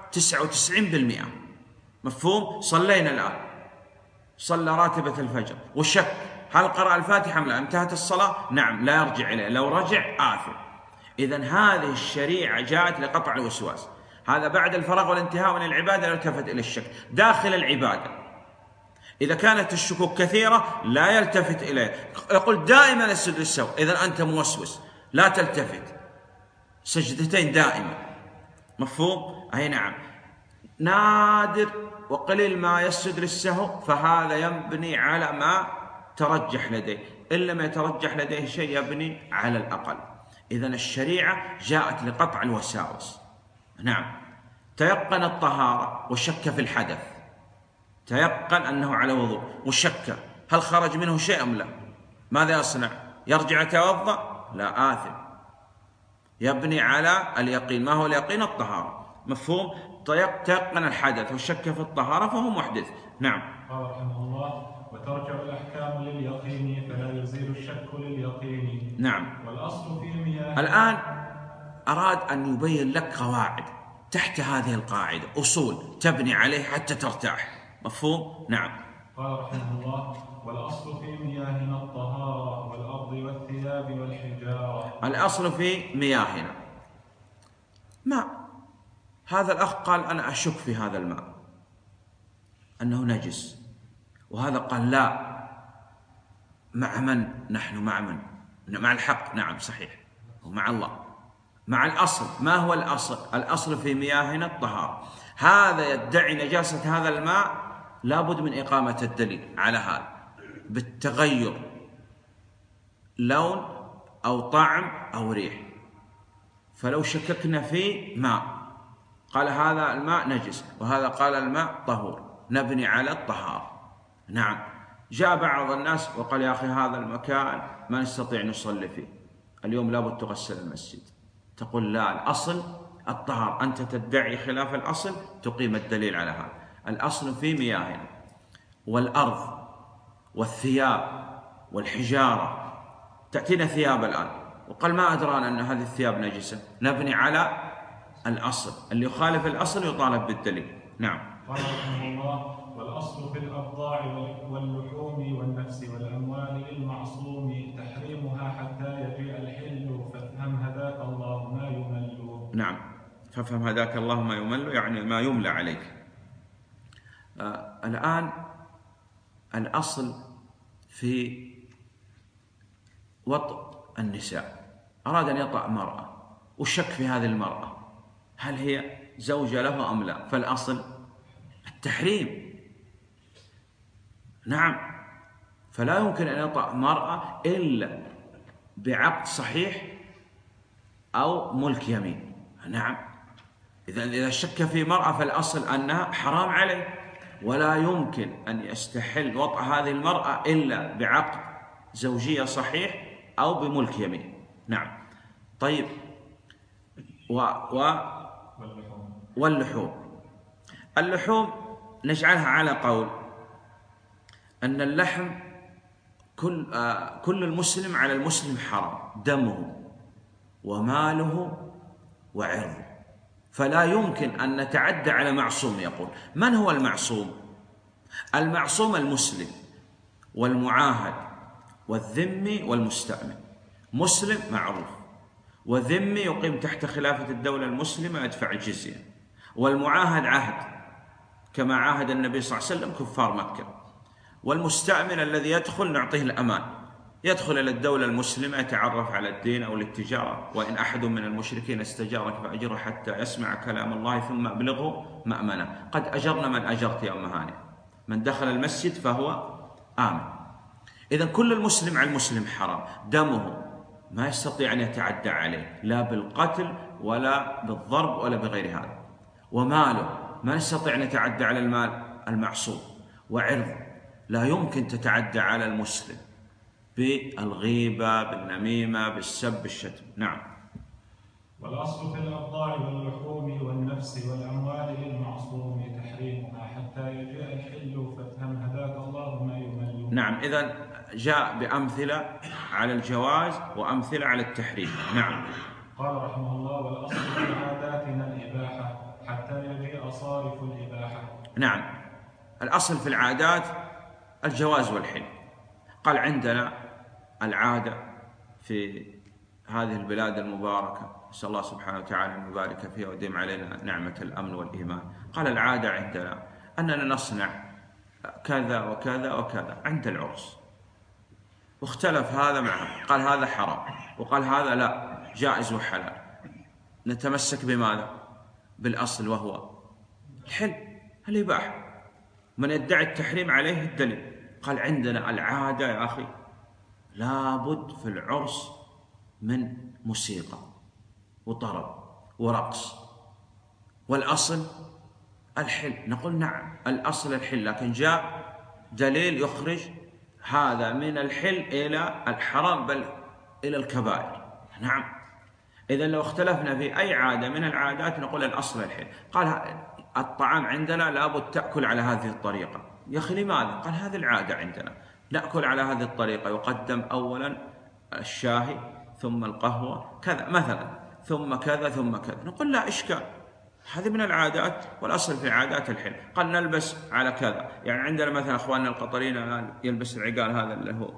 99%. مفهوم؟ صلينا الآن، صلى راتبة الفجر وشك هل قرأ الفاتحة أم لا، انتهت الصلاة؟ نعم، لا يرجع إليه، لو رجع آثم. إذن هذه الشريعة جاءت لقطع الوسواس. هذا بعد الفراغ والانتهاء من العبادة لا يلتفت إلى الشك. داخل العبادة إذا كانت الشكوك كثيرة لا يلتفت إليه، يقول دائما اسجد للسهو، إذن أنت موسوس، لا تلتفت، سجدتين دائما. مفهوم؟ أي نعم. نادر وقليل ما يسجد للسهو، فهذا يبني على ما ترجح لديه، إن لم يترجح لديه شيء يبني على الأقل. إذن الشريعة جاءت لقطع الوساوس. نعم. تيقن الطهارة وشك في الحدث، تيقن أنه على وضوء وشك هل خرج منه شيء أم لا، ماذا يصنع؟ يرجع يتوضأ؟ لا، آثم. يبني على اليقين. ما هو اليقين؟ الطهارة. مفهوم؟ تيقن الحدث وشك في الطهارة فهو محدث. نعم. قال رحمه الله: وترجع الأحكام لليقين فلا يزيل الشك لليقين. نعم. والأصل في المياه. الآن أراد أن يبين لك قواعد، تحت هذه القاعدة أصول تبني عليه حتى ترتاح. مفهوم؟ نعم. قال رحمه الله: والأصل في مياهنا الطهارة والأرض والثياب والحجارة. الأصل في مياهنا ماء. هذا الأخ قال: أنا أشك في هذا الماء أنه نجس، وهذا قال: لا. مع من نحن؟ مع من؟ مع الحق. نعم، صحيح، ومع الله، مع الأصل. ما هو الأصل؟ الأصل في مياهنا الطهارة. هذا يدعي نجاسة هذا الماء، لابد من إقامة الدليل على هذا بالتغير لون أو طعم أو ريح. فلو شككنا في ماء قال هذا الماء نجس، وهذا قال الماء طهور، نبني على الطهارة. نعم. جاء بعض الناس وقال: يا أخي هذا المكان ما نستطيع نصلي فيه اليوم، لابد تغسل المسجد. تقول: لا، الأصل الطهارة. أنت تدعي خلاف الأصل، تقيم الدليل على هذا. الأصل في مياهنا والأرض والثياب والحجارة. تأتينا ثياب الآن وقال: ما أدرانا أن هذه الثياب نجسة، نبني على الأصل. اللي يخالف الأصل يطالب بالدليل. نعم. قال رحمه الله: والأصل في الأبضاع واللحوم والنفس والأموال للمعصوم تحريمها حتى يجيء الحل، فافهم هداك الله ما يمل. نعم، فافهم هداك الله ما يمل، يعني ما يملى عليك. الآن الأصل في وطء النساء، أراد أن يطأ مرأة وشك في هذه المرأة هل هي زوجة له أم لا، فالأصل التحريم. نعم. فلا يمكن أن يطأ مرأة إلا بعقد صحيح أو ملك يمين. نعم. إذا شك في مرأة فالأصل أنها حرام عليه، ولا يمكن أن يستحل وطأ هذه المرأة إلا بعقد زوجية صحيح أو بملك يمين. نعم. طيب. واللحوم. اللحوم نجعلها على قول أن اللحم كل المسلم على المسلم حرام، دمه وماله وعرضه، فلا يمكن أن نتعدى على معصوم. يقول من هو المعصوم؟ المعصوم المسلم والمعاهد والذمي والمستأمن. مسلم معروف، وذمي يقيم تحت خلافة الدولة المسلمة يدفع الجزية، والمعاهد عهد كما عاهد النبي صلى الله عليه وسلم كفار مكة، والمستأمن الذي يدخل نعطيه الأمان، يدخل إلى الدولة المسلمة يتعرف على الدين أو التجارة، وإن أحد من المشركين استجارك فأجره حتى يسمع كلام الله ثم أبلغه مأمنه. قد أجرنا من أجرت يا أم هانئ، من دخل المسجد فهو آمن. إذن كل المسلم على المسلم حرام، دمه ما يستطيع أن يتعدى عليه لا بالقتل ولا بالضرب ولا بغير هذا، وماله ما نستطيع أن نتعدى على المال المعصوم، وعرضه لا يمكن تتعدى على المسلم بالغيبة بالنميمة بالسب بالشتم. نعم. والأصل في الأبضاع واللحوم والنفس والأموال للمعصوم تحريمها حتى يجيء الحل فافهم هداك الله ما يمل. نعم، إذن جاء بأمثلة على الجواز وأمثلة على التحريم. نعم. قال رحمه الله: والأصل في عاداتنا الإباحة حتى يجيء صارف الإباحة. نعم، الأصل في العادات الجواز والحل. قال عندنا العادة في هذه البلاد المباركة، نسأل الله سبحانه وتعالى أن يبارك فيها ويديم علينا نعمة الأمن والإيمان. قال العادة عندنا أننا نصنع كذا وكذا وكذا عند العرس، واختلف هذا معه، قال هذا حرام وقال هذا لا جائز وحلال. نتمسك بماذا؟ بالأصل وهو الحل الإباحة. من يدعي التحريم عليه الدليل. قال عندنا العادة يا أخي لابد في العرس من موسيقى وطرب ورقص، والأصل الحل. نقول نعم الأصل الحل، لكن جاء دليل يخرج هذا من الحل إلى الحرام بل إلى الكبائر. نعم. إذا لو اختلفنا في أي عادة من العادات نقول الأصل الحل. قال الطعام عندنا لابد تأكل على هذه الطريقة. يا أخي لماذا؟ قال هذه العادة عندنا نأكل على هذه الطريقة، يقدم أولا الشاهي ثم القهوة كذا مثلا ثم كذا ثم كذا. نقول لا إشكال، هذه من العادات والأصل في عادات الحل. قال نلبس على كذا، يعني عندنا مثلا أخواننا القطرين يلبس العقال هذا اللي هو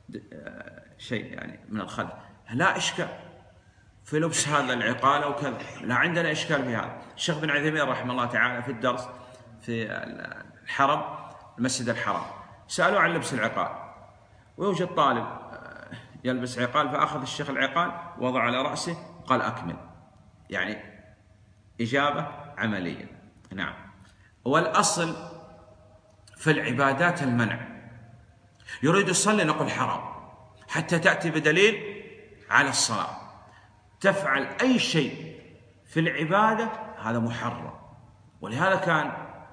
شيء يعني من الخلف، لا إشكال في لبس هذا العقال وكذا، لا عندنا إشكال في هذا. الشيخ بن عثيمين رحمه الله تعالى في الدرس في الحرم المسجد الحرام سألوا عن لبس العقال، ويوجد طالب يلبس عقال، فأخذ الشيخ العقال وضع على رأسه قال أكمل، يعني إجابة عملية. نعم. والأصل في العبادات المنع. يريد يصلي نقول حرام حتى تأتي بدليل على الصلاة. تفعل أي شيء في العبادة هذا محرم، ولهذا كان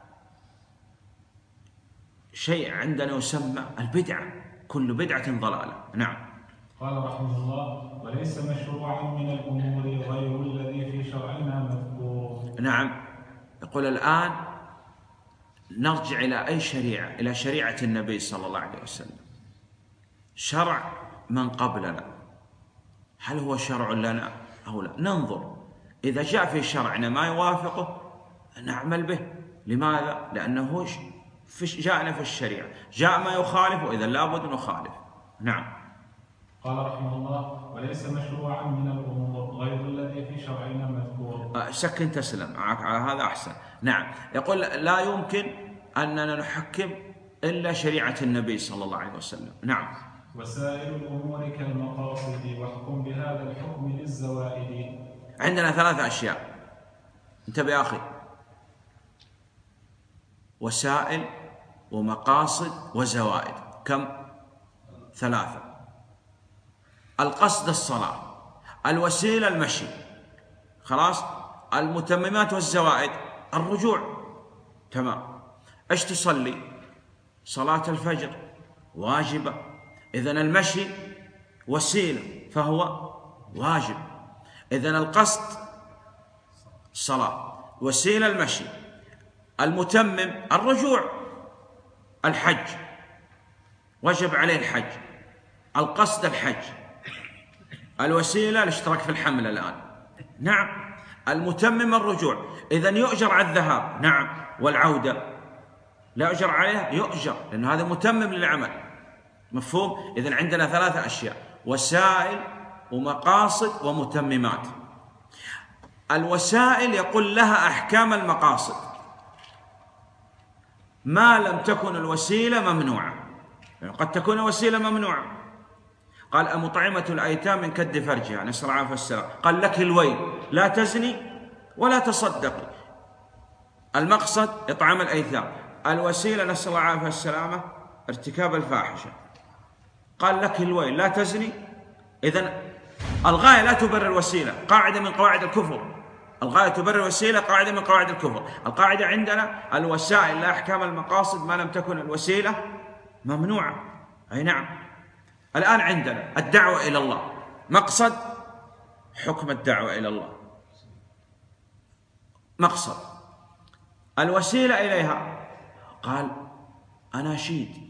شيء عندنا يسمى البدعة، كل بدعة ضلالة. نعم. قال رحمه الله: وليس مشروعا من الأمور غير الذي في شرعنا مذكور. نعم. يقول الآن نرجع إلى أي شريعة؟ إلى شريعة النبي صلى الله عليه وسلم، شرع من قبلنا، هل هو شرع لنا أو لا؟ ننظر، إذا جاء في شرعنا ما يوافقه نعمل به. لماذا؟ لأنه جاءنا في الشريعة، جاء ما يخالف وإذا لابد نخالف. نعم. قال رحمه الله: وليس مشروعا من الأمور غير الذي في شرعنا مذكور. سكن تسلم على هذا أحسن. نعم. يقول لا يمكن أننا نحكم إلا شريعة النبي صلى الله عليه وسلم. نعم. وسائر الأمور كالمقاصد واحكم بهذا الحكم للزوائد. عندنا 3 أشياء، انتبه يا أخي، وسائل ومقاصد وزوائد. كم؟ 3. القصد الصلاة، الوسيلة المشي، خلاص، المتممات والزوائد الرجوع. تمام. ايش تصلي؟ صلاة الفجر واجبة، إذن المشي وسيلة فهو واجب. إذن القصد الصلاة، وسيلة المشي، المتمم الرجوع، الحج وجب عليه الحج، القصد الحج، الوسيلة الاشتراك في الحمل الآن. نعم، المتمم الرجوع، إذن يؤجر على الذهاب. نعم، والعودة لا يؤجر عليه، يؤجر لأن هذا متمم للعمل. مفهوم؟ إذن عندنا 3 أشياء: وسائل ومقاصد ومتممات. الوسائل يقول لها أحكام المقاصد ما لم تكن الوسيلة ممنوعة، يعني قد تكون وسيلة ممنوعة. قال: أمطعمة الأيتام من كد فرجها، نسأل الله العافية والسلام. قال: لك الويل، لا تزني ولا تصدقي. المقصد إطعام الأيتام، الوسيلة نسأل الله العافية والسلامة ارتكاب الفاحشة. قال: لك الويل، لا تزني. إذن الغاية لا تبرر الوسيلة، قاعدة من قواعد الكفر. الغاية تبرر الوسيلة، قاعدة من قواعد الكفر. القاعدة عندنا الوسائل لا أحكام المقاصد ما لم تكن الوسيلة ممنوعة. أي نعم. الآن عندنا الدعوة إلى الله، مقصد حكم الدعوة إلى الله، مقصد. الوسيلة إليها قال: أناشيد،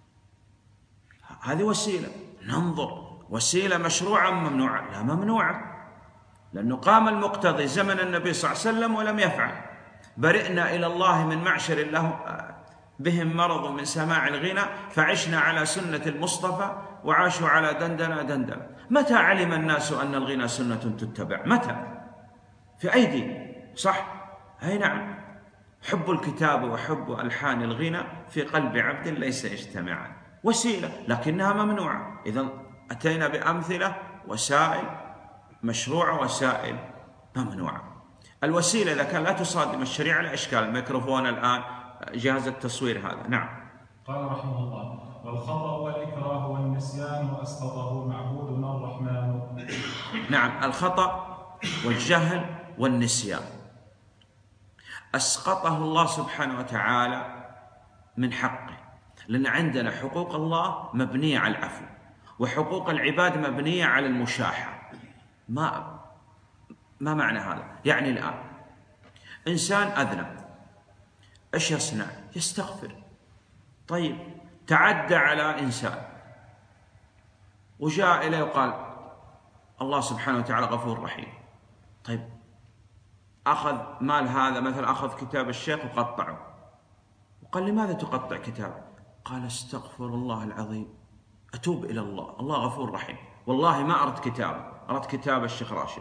هذه وسيلة. ننظر وسيلة مشروعة أم ممنوعة؟ لا، ممنوعة، لأنه قام المقتضي زمن النبي صلى الله عليه وسلم ولم يفعل. برئنا إلى الله من معشر له بهم مرض من سماع الغنى، فعشنا على سنة المصطفى وعاشوا على دندنة. متى علم الناس أن الغنى سنة تتبع؟ متى؟ في أيدي، صح؟ أي نعم. حب الكتاب وحب ألحان الغنى في قلب عبد ليس يجتمعان. وسيلة لكنها ممنوعة. إذا أتينا بأمثلة وسائل مشروعة وسائل ممنوعة. الوسيلة إذا كان لا تصادم الشريعة لا إشكال. الميكروفون الآن، جهاز التصوير هذا. نعم. قال رحمه الله: والخطأ والإكراه والنسيان وأسقطه معبودنا الرحمن. نعم، الخطأ والجهل والنسيان أسقطه الله سبحانه وتعالى من حقه، لأن عندنا حقوق الله مبنية على العفو، وحقوق العباد مبنية على المشاحة. ما معنى هذا؟ يعني الآن إنسان أذنب، إيش يصنع؟ يستغفر. طيب، تعدى على إنسان وجاء إليه وقال: الله سبحانه وتعالى غفور رحيم. طيب، أخذ مال هذا مثلا، أخذ كتاب الشيخ وقطعه، وقال: لماذا تقطع كتاب؟ قال: استغفر الله العظيم، أتوب إلى الله، الله غفور رحيم، والله ما أردت كتاب، أردت كتاب الشيخ راشد.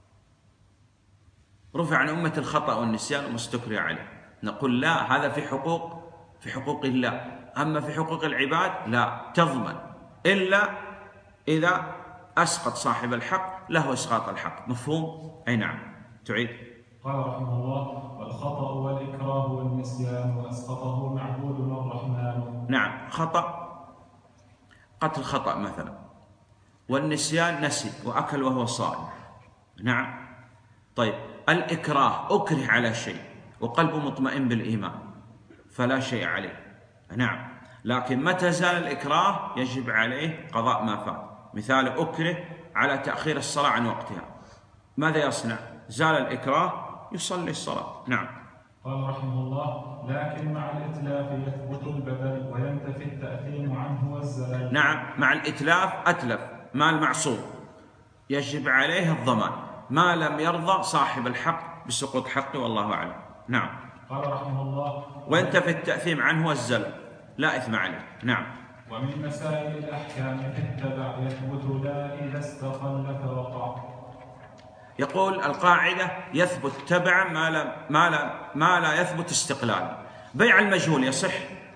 رفع عن أمة الخطأ والنسيان وما استكري عليه. نقول: لا، هذا في حقوق الله. أما في حقوق العباد لا تضمن إلا إذا أسقط صاحب الحق له إسقاط الحق. مفهوم؟ أي نعم. تعيد. قال رحمه الله: والخطأ والإكراه والنسيان وأسقطه معبودنا الرحمن. نعم، خطأ قتل خطأ مثلا، والنسيان نسي وأكل وهو صائم. نعم. طيب، الإكراه أكره على شيء وقلبه مطمئن بالإيمان فلا شيء عليه. نعم، لكن متى زال الإكراه يجب عليه قضاء ما فات. مثال: أكره على تأخير الصلاة عن وقتها، ماذا يصنع؟ زال الإكراه، يصلي الصلاة. نعم. قال رحمه الله: لكن مع الإتلاف يثبت البدل وينتفي التأثيم عنه والزلل. نعم، مع الإتلاف، أتلف مال معصوم يجب عليه الضمان ما لم يرضى صاحب الحق بسقوط حقه، والله أعلم. نعم. قال رحمه الله: وينتفي التأثيم عنه والزلل، لا إثم عليه. نعم. ومن مسائل الأحكام في التبع يثبت لا إذا استقل فوقع. يقول القاعدة: يثبت تبعا ما لا يثبت استقلالا. بيع المجهول يصح،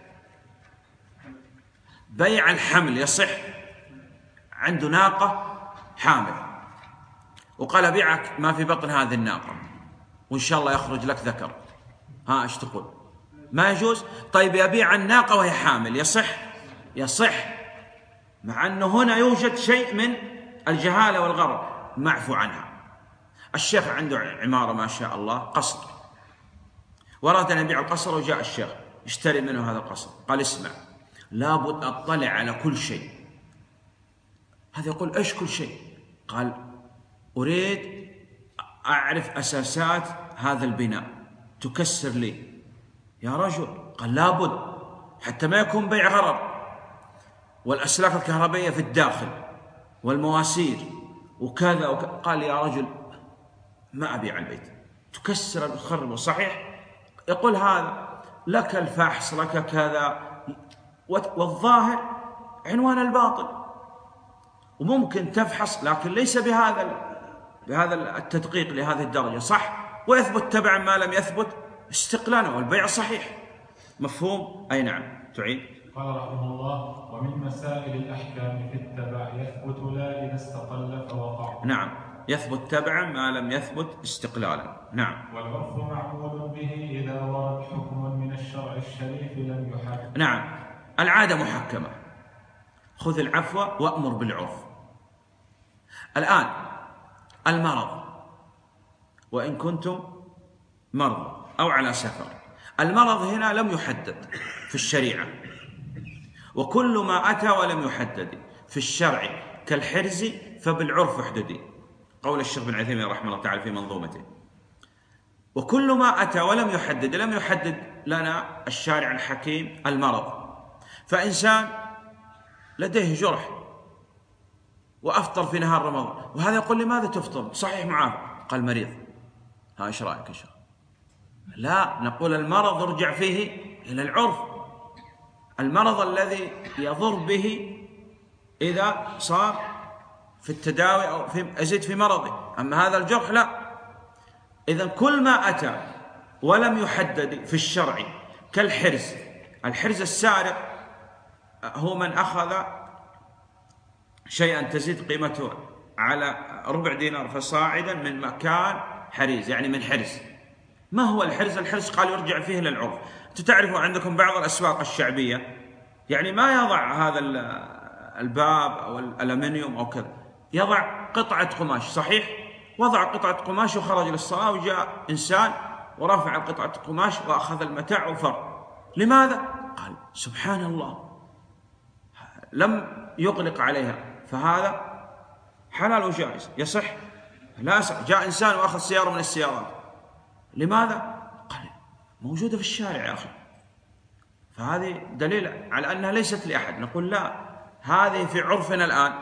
بيع الحمل يصح. عنده ناقة حامل وقال: بيعك ما في بطن هذه الناقة وإن شاء الله يخرج لك ذكر، ها إيش تقول؟ ما يجوز. طيب، يبيع الناقة وهي حامل يصح؟ يصح، مع أنه هنا يوجد شيء من الجهالة والغرر معفو عنها. الشيخ عنده عمارة ما شاء الله قصر، وراد أن يبيع القصر، وجاء الشيخ اشتري منه هذا القصر. قال: اسمع، لابد أطلع على كل شيء. هذا يقول: إيش كل شيء؟ قال: أريد أعرف أساسات هذا البناء، تكسر لي. يا رجل، قال لابد حتى ما يكون بيع غرر، والأسلاك الكهربائية في الداخل والمواسير وكذا قال يا رجل ما أبيع البيت، تكسر وتخرب. صحيح، يقول هذا لك الفحص لك كذا، والظاهر عنوان الباطل، وممكن تفحص لكن ليس بهذا التدقيق لهذه الدرجة. صح، ويثبت تبعا ما لم يثبت استقلالا، والبيع صحيح. مفهوم؟ أي نعم. تعيد. قال رحمه الله: ومن مسائل الأحكام في التبع يثبت لا إذا استقل فوقع. نعم، يثبت تبعا ما لم يثبت استقلالا. نعم. والعرف معمول به إذا ورد حكم من الشرع الشريف لم يحكم. نعم، العادة محكمة، خذ العفو وأمر بالعرف. الآن المرض، وإن كنتم مرضى أو على سفر، المرض هنا لم يحدد في الشريعة، وكل ما أتى ولم يحدد في الشرع كالحرز فبالعرف احددي، قول الشيخ بن عثيمين رحمه الله تعالى في منظومته. وكل ما أتى ولم يحدد، لم يحدد لنا الشارع الحكيم المرض. فإنسان لديه جرح وأفطر في نهار رمضان، وهذا يقول لماذا تفطر؟ صحيح معافى، قال مريض. ها إيش رأيك يا شيخ؟ لا، نقول المرض يرجع فيه إلى العرف. المرض الذي يضر به إذا صار في التداوي أو أزيد في مرضه، أما هذا الجرح لا. إذن كل ما أتى ولم يحدد في الشرع كالحرز. الحرز السارق هو من أخذ شيئا تزيد قيمته على ربع دينار فصاعدا من مكان حريز، يعني من حرز. ما هو الحرز؟ الحرز قال يرجع فيه للعرف. تعرفوا عندكم بعض الأسواق الشعبية يعني ما يضع هذا الباب أو الألمنيوم أو كذا، يضع قطعة قماش. صحيح، وضع قطعة قماش وخرج للصلاة، وجاء إنسان ورفع قطعة القماش وأخذ المتاع وفر. لماذا؟ قال سبحان الله، لم يغلق عليها، فهذا حلال وجائز يصح. لا يصح. جاء إنسان وأخذ سيارة من السيارات، لماذا؟ قال موجودة في الشارع يا أخي، فهذه دليل على أنها ليست لأحد. نقول لا، هذه في عرفنا الآن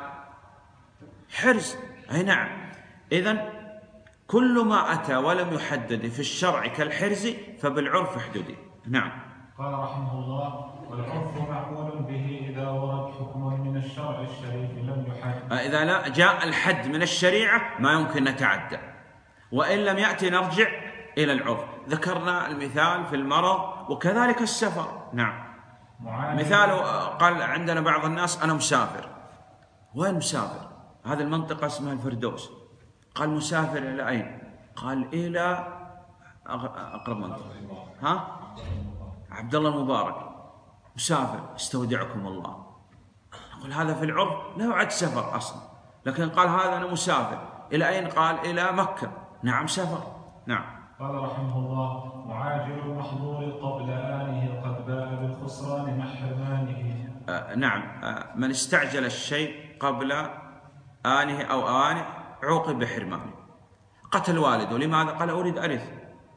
حرز. أي نعم. إذن كل ما أتى ولم يحدد في الشرع كالحرز فبالعرف احددي. نعم. قال رحمه الله: والعرف معمول به إذا ورد حكم من الشرع الشريف لم يحد. إذا لا جاء الحد من الشريعة ما يمكن نتعدى، وإن لم يأتي نرجع إلى العرف. ذكرنا المثال في المرض وكذلك السفر. نعم. مثال قال عندنا بعض الناس أنا مسافر. وين مسافر؟ هذه المنطقة اسمها الفردوس. قال مسافر إلى أين؟ قال إلى أقرب منطقة. ها؟ عبد الله المبارك. مسافر، استودعكم الله. نقول هذا في العرف لا يعد سفر أصلا، لكن قال هذا أنا مسافر إلى أين؟ قال إلى مكة. نعم سفر. نعم. قال رحمه الله: معاجل المحظور قبل آنه قد باء بالخسران مع حرمانه. نعم. من استعجل الشيء قبل آنه أو آنه عوقب بحرمانه. قتل والده، لماذا؟ قال أريد أرث.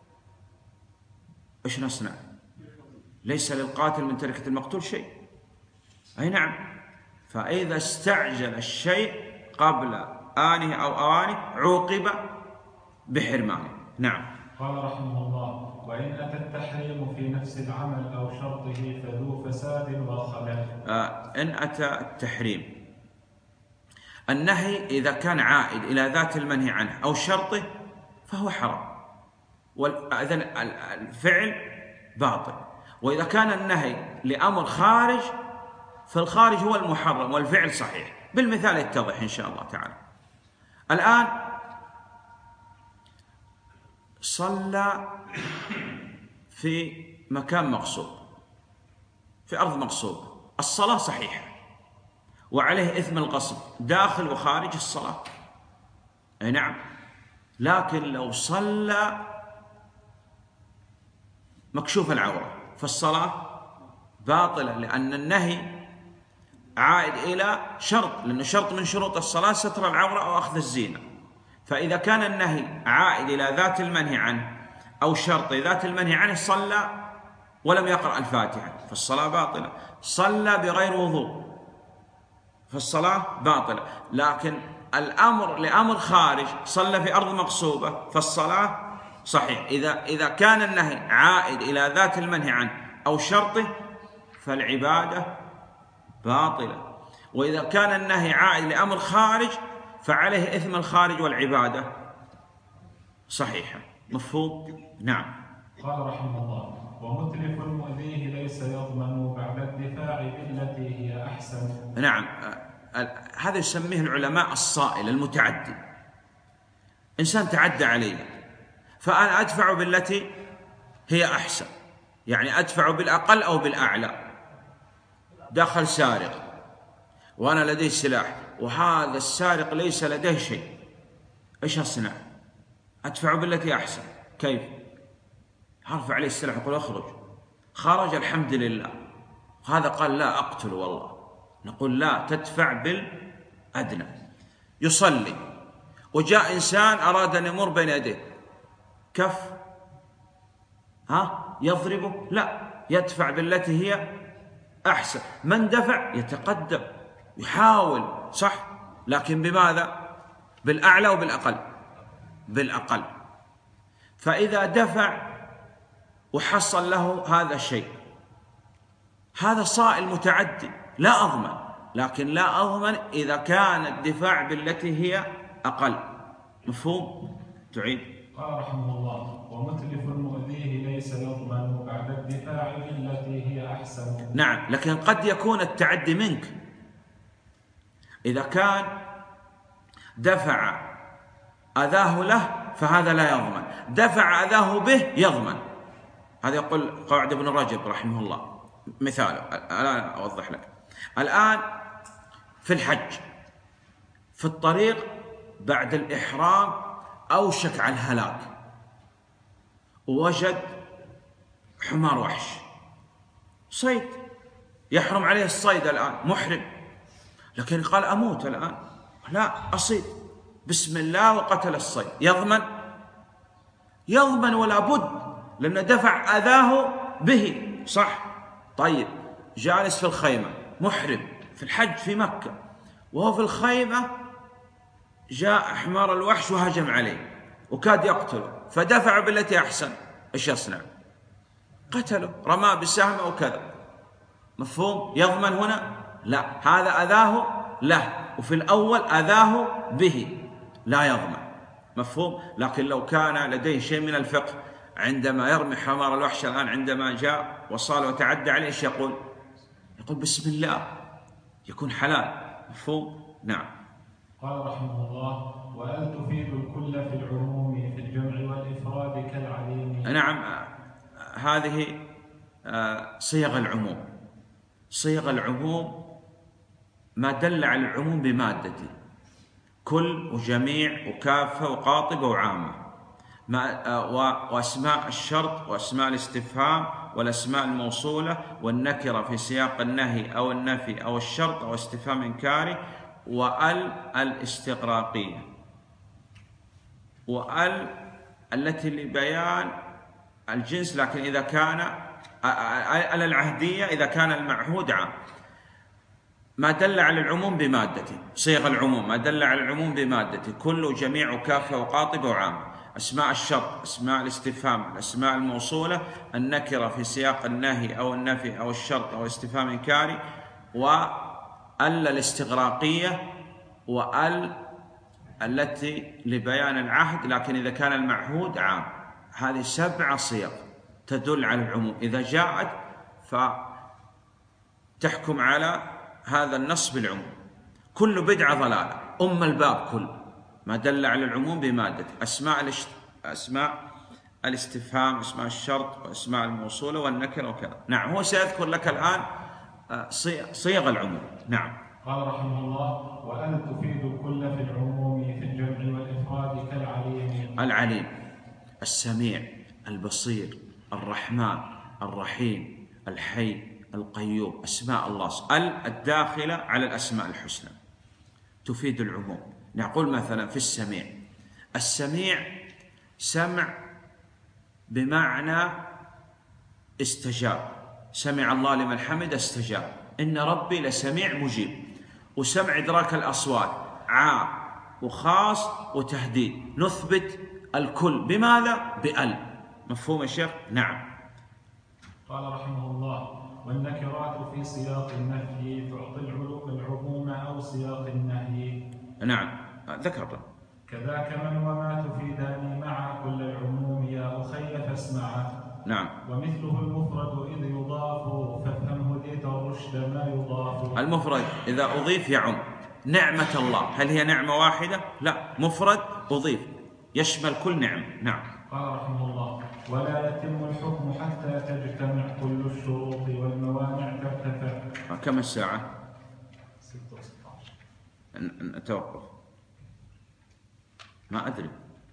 إيش نصنع؟ ليس للقاتل من تركة المقتول شيء. أي نعم. فإذا استعجل الشيء قبل آنه أو آوانه عوقب بحرمانه. نعم. قال رحمه الله: وإن أتى التحريم في نفس العمل أو شرطه فذو فساد وخلل. إن أتى التحريم، النهي إذا كان عائد إلى ذات المنهي عنه أو شرطه فهو حرام، إذن الفعل باطل. وإذا كان النهي لأمر خارج فالخارج هو المحرم والفعل صحيح. بالمثال يتضح إن شاء الله تعالى. الآن صلى في مكان مغصوب، في أرض مغصوبة، الصلاة صحيحة وعليه إثم الغصب داخل وخارج الصلاة. أي نعم. لكن لو صلى مكشوف العورة فالصلاة باطلة، لأن النهي عائد إلى شرط، لأنه شرط من شروط الصلاة ستر العورة أو أخذ الزينة. فإذا كان النهي عائد إلى ذات المنهي عنه أو شرط ذات المنهي عنه صلى ولم يقرأ الفاتحة فالصلاة باطلة، صلى بغير وضوء فالصلاة باطلة. لكن الأمر لأمر خارج، صلى في أرض مغصوبة فالصلاة صحيح. إذا كان النهي عائد إلى ذات المنهي عنه أو شرطه فالعبادة باطلة، وإذا كان النهي عائد لأمر خارج فعليه إثم الخارج والعبادة صحيحة. مفهوم؟ نعم. قال رحمه الله: ومتلف مؤذيه ليس يضمن بعد الدفاع بالتي هي أحسن. نعم، هذا يسميه العلماء الصائل المتعدي. إنسان تعدى علي فأنا أدفع بالتي هي أحسن، يعني أدفع بالأقل أو بالأعلى. دخل سارق وأنا لدي سلاح وهذا السارق ليس لديه شيء، إيش أصنع؟ أدفع بالتي أحسن. كيف؟ أرفع عليه السلاح يقول أخرج، خرج الحمد لله. هذا قال لا أقتل والله، نقول لا، تدفع بالأدنى. يصلي وجاء إنسان أراد أن يمر بين يديه، كف يضربه؟ لا، يدفع بالتي هي أحسن. من دفع يتقدم يحاول صح، لكن بماذا؟ بالأعلى وبالأقل؟ بالأقل. فإذا دفع وحصل له هذا الشيء، هذا صائل متعدي لا أضمن، لكن لا أضمن إذا كان الدفاع بالتي هي أقل. مفهوم؟ تعيد. قال رحمه الله: ومتلف مؤذيه ليس يضمن بعد الدفاع بالتي هي أحسن. نعم، لكن قد يكون التعدي منك. إذا كان دفع أذاه له فهذا لا يضمن، دفع أذاه به يضمن. هذا يقول قواعد ابن رجب رحمه الله. مثاله الآن أوضح لك. الآن في الحج في الطريق بعد الإحرام أوشك على الهلاك، ووجد حمار وحش صيد، يحرم عليه الصيد الآن، محرم، لكن قال أموت الآن، لا، أصيد بسم الله وقتل الصيد. يضمن؟ يضمن ولا بد، لأن دفع أذاه به صح. طيب، جالس في الخيمة محرم في الحج في مكة، وهو في الخيمة جاء حمار الوحش وهجم عليه وكاد يقتله، فدفع بالتي أحسن، إيش يصنع؟ قتله، رماه بالسهم أو كذا. مفهوم؟ يضمن هنا؟ لا، هذا أذاه له، وفي الأول أذاه به، لا يضمن. مفهوم؟ لكن لو كان لديه شيء من الفقه عندما يرمي حمار الوحش الآن، عندما جاء وصال وتعدى عليه، إيش يقول؟ يقول بسم الله، يكون حلال. مفهوم؟ نعم. قال رحمه الله: وأل تفيد الكل في العموم في الجمع والإفراد كالعليم. نعم، هذه صيغ العموم. صيغ العموم ما دل على العموم بمادته، كل وجميع وكافة وقاطبة وعامة، وأسماء الشرط وأسماء الاستفهام والأسماء الموصولة والنكرة في سياق النهي أو النفي أو الشرط أو استفهام إنكاري، وأل الاستغراقية، وأل التي لبيان الجنس، لكن إذا كان أل العهدية إذا كان المعهود عام. ما دل على العموم بمادته، صيغ العموم ما دل على العموم بمادته، كل وجميع وكافة وقاطبة وعامة. أسماء الشرط، أسماء الاستفهام، الأسماء الموصولة، النكرة في سياق النهي أو النفي أو الشرط أو استفهام إنكاري، وأل الاستغراقية، وأل التي لبيان العهد لكن إذا كان المعهود عام. هذه 7 صيغ تدل على العموم، إذا جاءت فتحكم على هذا النص بالعموم. كل بدعة ضلالة، الباب كل ما دل على العموم بمادته، أسماء الاستفهام، أسماء الشرط، وأسماء الموصولة والنكرة وكذا. نعم، هو سيذكر لك الآن صيغ العموم. نعم. قال رحمه الله: وأن تفيد الكل في العموم في الجمع والإفراد كالعليم. العليم، السميع، البصير، الرحمن، الرحيم، الحي، القيوم، أسماء الله الداخلة على الأسماء الحسنى تفيد العموم. نقول مثلا في السميع، السميع سمع بمعنى استجاب. سمع الله لمن حمد استجاب. إن ربي لسميع مجيب. وسمع إدراك الأصوات عام وخاص وتهديد. نثبت الكل بماذا؟ بأل. مفهوم يا شيخ؟ نعم. قال رحمه الله: والنكرات في سياق النفي تعطي العموم أو سياق النهي. نعم ذكرنا. كذاك من وما تفيدان مع كل العموم يا أخي فاسمعا. نعم. ومثله المفرد إذ يضاف فافهمه ذيت الرشد ما يضاف. المفرد إذا أضيف يعم. نعمة الله هل هي نعمة واحدة؟ لا، مفرد أضيف يشمل كل نعمة. نعم. قال رحمه الله: ولا يتم الحكم حتى تجتمع كل الشروط والموانع ترتفع. كم الساعة؟ 6:16. توقف. ما أدري.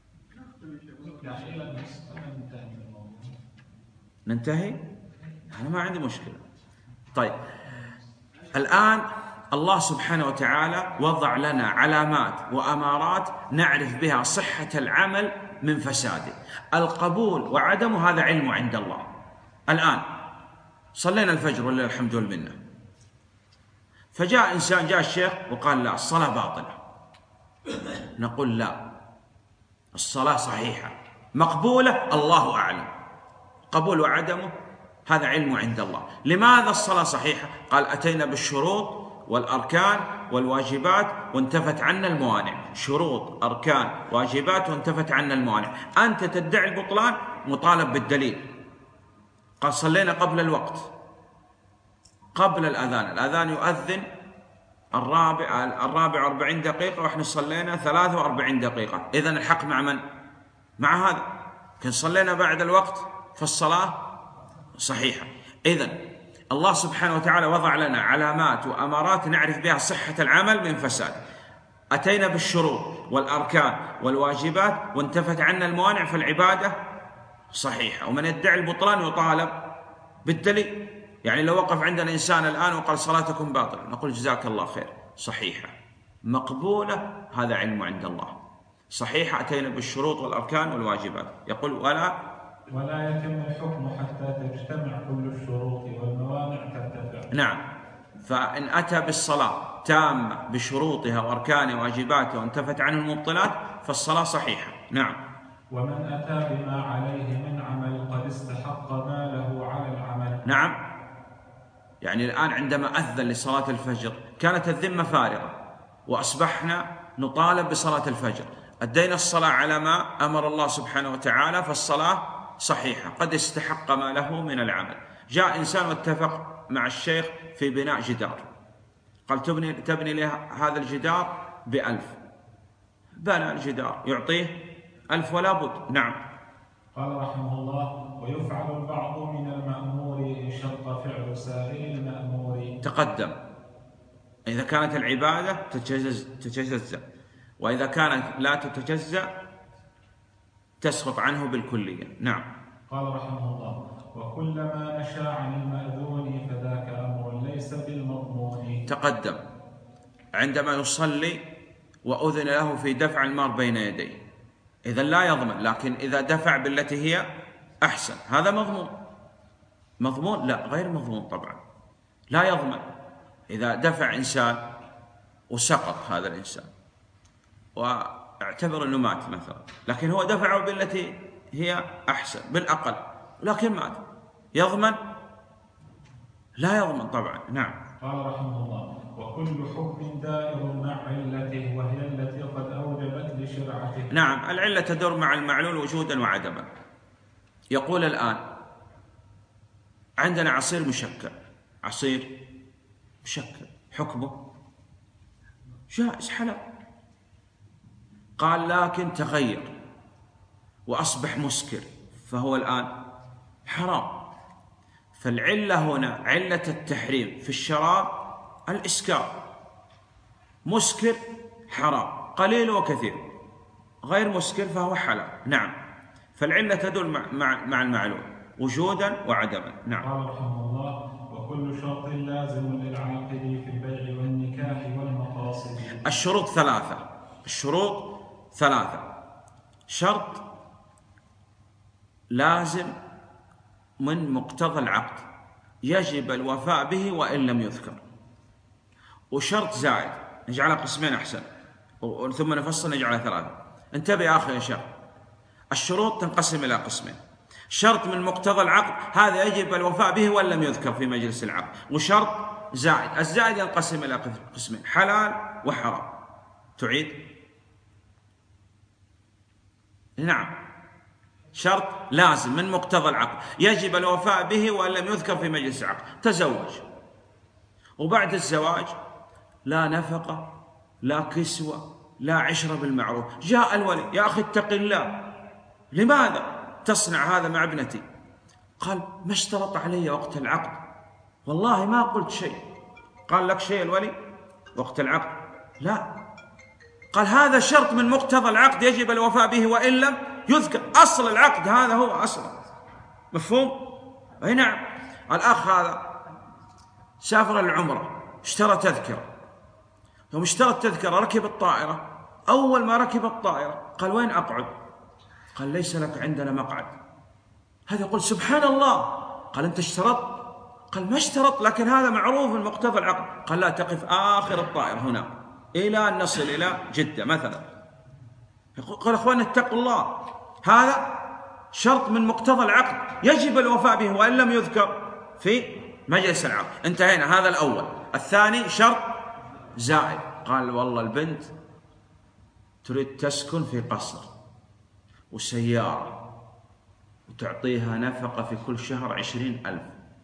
ننتهي؟ أنا ما عندي مشكلة. طيب الآن الله سبحانه وتعالى وضع لنا علامات وأمارات نعرف بها صحة العمل من فساده. القبول وعدمه هذا علم عند الله. الآن صلينا الفجر ولله الحمد والمنة، فجاء إنسان، جاء الشيخ وقال لا الصلاة باطلة، نقول لا، الصلاة صحيحة مقبولة، الله أعلم. قبول وعدمه هذا علم عند الله. لماذا الصلاة صحيحة؟ قال أتينا بالشروط والأركان والواجبات وانتفت عنا الموانع. شروط، أركان، واجبات وانتفت عنا الموانع. أنت تدعي البطلان، مطالب بالدليل. قال صلينا قبل الوقت، قبل الأذان يؤذن 44 دقيقة وإحنا صلينا 43 دقيقة. إذن الحق مع من؟ مع هذا. كن صلينا بعد الوقت فالصلاة صحيحة. إذن الله سبحانه وتعالى وضع لنا علامات وأمارات نعرف بها صحة العمل من فساد. أتينا بالشروط والأركان والواجبات وانتفت عنا الموانع، فالعبادة صحيحة. ومن يدعي البطلان يطالب بالدليل. يعني لو وقف عندنا إنسان الآن وقال صلاتكم باطلة، نقول جزاك الله خير، صحيحة مقبولة، هذا علم عند الله. صحيحة أتينا بالشروط والأركان والواجبات. يقول ولا يتم الحكم حتى تجتمع كل الشروط والموانع ترتفع. نعم. فإن أتى بالصلاة تامة بشروطها وأركانها وواجباتها وانتفت عنه المبطلات فالصلاة صحيحة. نعم. ومن أتى بما عليه من عمل قد استحق ما له على العمل. نعم. يعني الآن عندما أذن لصلاة الفجر كانت الذمة فارغة وأصبحنا نطالب بصلاة الفجر، أدينا الصلاة على ما أمر الله سبحانه وتعالى فالصلاة صحيحة، قد استحق ما له من العمل. جاء إنسان واتفق مع الشيخ في بناء جدار، قال تبني لي هذا الجدار ب1000. بنى الجدار، يعطيه 1000 ولا بد. نعم. قال رحمه الله: ويفعل البعض من المأمور إن شق فعل سائر المأمور. تقدم. إذا كانت العبادة تتجزأ، وإذا كانت لا تتجزأ تسقط عنه بالكلية. نعم. قال رحمه الله: وكلما نشى عن المأذون فذاك أمر ليس بالمضمون. تقدم. عندما يصلي وأذن له في دفع المار بين يديه، إذا لا يضمن، لكن إذا دفع بالتي هي أحسن هذا مضمون. مضمون؟ لا، غير مضمون طبعا، لا يضمن. إذا دفع إنسان وسقط هذا الإنسان واعتبر أنه مات مثلا، لكن هو دفعه بالتي هي أحسن بالأقل، لكن مات، يضمن؟ لا يضمن طبعا. نعم. قال رحمه الله: وكل حكم دائر مع علته وهي التي قد أوجبت لشرعته. نعم، العلة تدور مع المعلول وجودا وعدما. يقول الآن عندنا عصير مشكل، عصير مشكل حكمه جائز حلال. قال لكن تغير وأصبح مسكر فهو الآن حرام. فالعلة هنا علة التحريم في الشراب الإسكار. مسكر حرام، قليل وكثير، غير مسكر فهو حلال. نعم. فالعلة تدل مع المعلوم وجودا وعدما. نعم. قال رحمه الله: وكل شرط لازم للعاقد في البيع والنكاح والمقاصد. الشروط ثلاثة. شرط لازم من مقتضى العقد يجب الوفاء به وإن لم يذكر. وشرط زائد نجعلها قسمين أحسن، ثم نفصل نجعلها ثلاثة. انتبه يا أخي يا شيخ، الشروط تنقسم إلى قسمين: شرط من مقتضى العقد هذا يجب الوفاء به وإن لم يذكر في مجلس العقد، وشرط زائد. الزائد ينقسم إلى قسمين: حلال وحرام. تعيد؟ نعم، شرط لازم من مقتضى العقد يجب الوفاء به وإن لم يذكر في مجلس العقد. تزوج، وبعد الزواج لا نفقة لا كسوة لا عشرة بالمعروف. جاء الولي: يا أخي اتق الله، لماذا تصنع هذا مع ابنتي؟ قال: ما اشترط علي وقت العقد؟ والله ما قلت شيء. قال: لك شيء الولي وقت العقد؟ لا. قال: هذا شرط من مقتضى العقد يجب الوفاء به وإن لم يذكر. أصل العقد هذا هو أصله. مفهوم؟ أي نعم. الأخ هذا سافر العمرة، اشترى تذكرة، ثم اشترى التذكرة ركب الطائرة. أول ما ركب الطائرة قال: وين أقعد؟ قال: ليس لك عندنا مقعد. هذا يقول: سبحان الله. قال: أنت اشترطت؟ قال: ما اشترط، لكن هذا معروف من مقتضى العقد. قال: لا، تقف آخر الطائرة هنا إلى أن نصل إلى جدة مثلا. قال: أخوان اتقوا الله، هذا شرط من مقتضى العقد يجب الوفاء به وإن لم يذكر في مجلس العقد. انتهينا. هذا الأول. الثاني شرط زائد. قال: والله البنت تريد تسكن في قصر وسيارة، وتعطيها نفقة في كل شهر 20,000،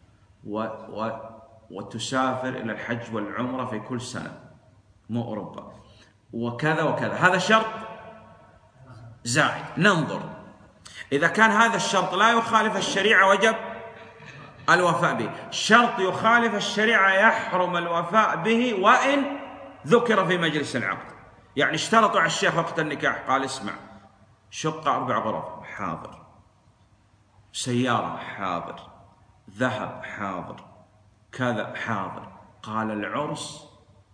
وتسافر إلى الحج والعمرة في كل سنة، مو أوروبا، وكذا وكذا. هذا شرط زائد. ننظر إذا كان هذا الشرط لا يخالف الشريعة وجب الوفاء به. شرط يخالف الشريعة يحرم الوفاء به وإن ذكر في مجلس العقد. يعني اشترطوا على الشيخ وقت النكاح، قال: اسمع، شقة 4 غرف، حاضر. سيارة، حاضر. ذهب، حاضر. كذا، حاضر. قال: العرس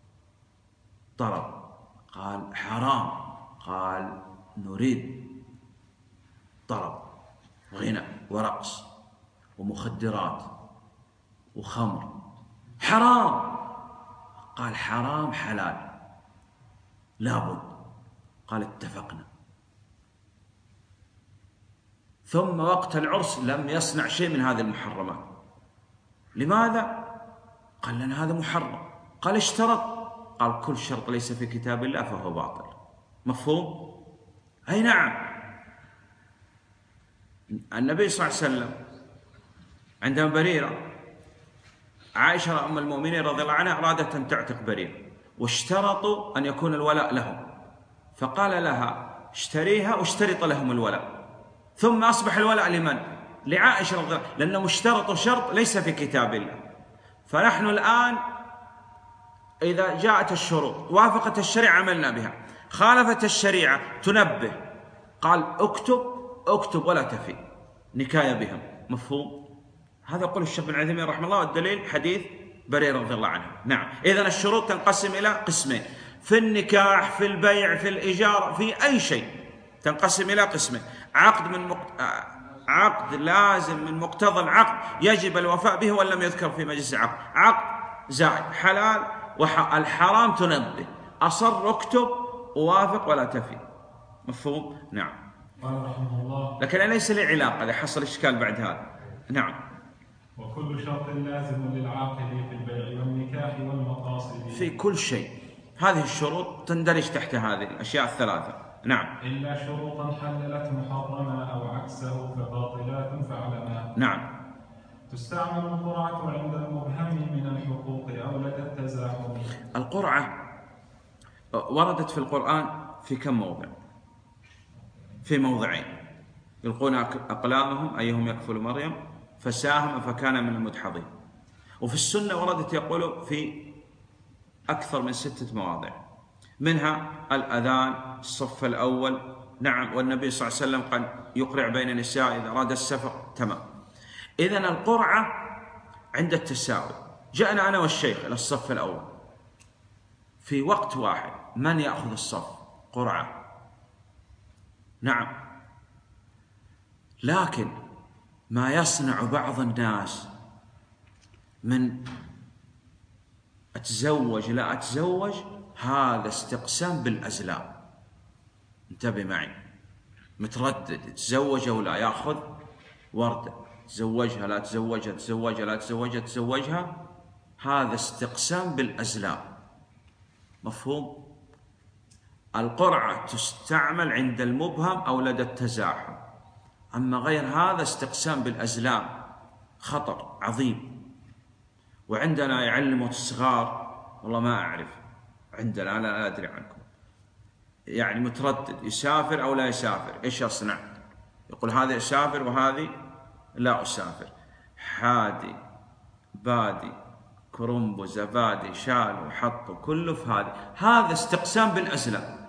طلب. قال: حرام. قال: نريد طرب، غنى ورقص ومخدرات وخمر، حرام. قال: حرام حلال لابد. قال: اتفقنا. ثم وقت العرس لم يصنع شيء من هذه المحرمات. لماذا؟ قال: لأن هذا محرم. قال: اشترط. قال: كل شرط ليس في كتاب الله فهو باطل. مفهوم؟ أي نعم. النبي صلى الله عليه وسلم عندما بريرة عائشة أم المؤمنين رضي الله عنها أرادت أن تعتق بريرة، واشترطوا أن يكون الولاء لهم، فقال لها: اشتريها واشترط لهم الولاء. ثم أصبح الولاء لمن؟ لعائشة رضي الله عنها، لأنهم اشترطوا شرط ليس في كتاب الله. فنحن الآن إذا جاءت الشروط وافقت الشريعة عملنا بها، خالفت الشريعة تنبه، قال: اكتب ولا تفي، نكاية بهم. مفهوم؟ هذا يقول الشيخ بن عثيمين رحمه الله، والدليل حديث بريرة رضي الله عنه. نعم. إذن الشروط تنقسم إلى قسمين: في النكاح، في البيع، في الإجارة، في أي شيء تنقسم إلى قسمين: عقد لازم من مقتضى العقد يجب الوفاء به وإن لم يذكر في مجلس العقد، عقد زائد، حلال الحرام تنبه، أصر اكتب، ووافق ولا تفي. مفهوم؟ نعم. قال رحمه الله: لكن ليس لي علاقة إذا حصل إشكال بعد هذا. نعم. وكل شرط لازم للعاقل في البيع والنكاح والمقاصد، في كل شيء. هذه الشروط تندرج تحت هذه الأشياء الثلاثة. نعم. إلا شروطا حللت محرما أو عكسه فباطلات فاعلما. نعم. تستعمل القرعة عند المبهم من الحقوق أو لدى التزاحم. القرعة وردت في القرآن في كم موضع؟ في موضعين: يلقون أقلامهم أيهم يكفل مريم فساهم فكان من المدحضين. وفي السنة وردت يقول في أكثر من 6 مواضع، منها الأذان، الصف الأول. نعم. والنبي صلى الله عليه وسلم قد يقرع بين النساء إذا أراد السفر. تمام. إذن القرعة عند التساوي. جاءنا أنا والشيخ إلى الصف الأول في وقت واحد، من يأخذ الصف؟ قرعة. نعم. لكن ما يصنع بعض الناس من أتزوج لا أتزوج، هذا استقسام بالأزلام. انتبه معي، متردد يتزوج أو لا، يأخذ وردة، تزوجها لا تزوجها، تزوجها لا تزوجها، تزوجها، هذا استقسام بالأزلام. مفهوم؟ القرعة تستعمل عند المبهم أو لدى التزاحم، أما غير هذا استقسام بالأزلام خطر عظيم. وعندنا يعلموا الصغار، والله ما أعرف، عندنا أنا لا أدري عنكم، يعني متردد يسافر أو لا يسافر، إيش أصنع؟ يقول هذا يسافر وهذه لا أسافر، حادي بادي كرنبو زبادي شال وحطوا كله في هذا استقسام بالأزلام.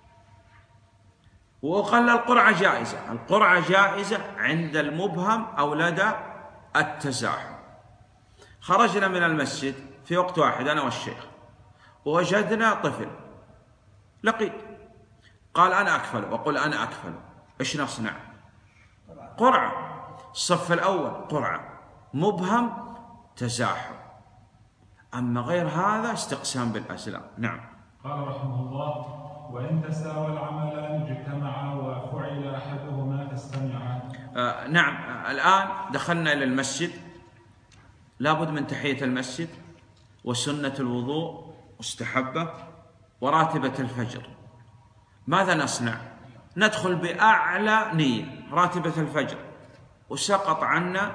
وقال القرعة جائزة، القرعة جائزة عند المبهم أو لدى التزاحم. خرجنا من المسجد في وقت واحد أنا والشيخ، ووجدنا طفل لقيت، قال أنا أكفله، وقل أنا أكفله، إيش نصنع؟ قرعة. الصف الأول قرعة، مبهم تزاحم، أما غير هذا استقسام بالأزلام. نعم. قال رحمه الله: وإن تساوى العملان اجتمعا وفعل أحدهما فاستمعا. نعم. الآن دخلنا إلى المسجد، لابد من تحية المسجد وسنة الوضوء مستحبة وراتبة الفجر. ماذا نصنع؟ ندخل بأعلى نية راتبة الفجر، وسقط عنا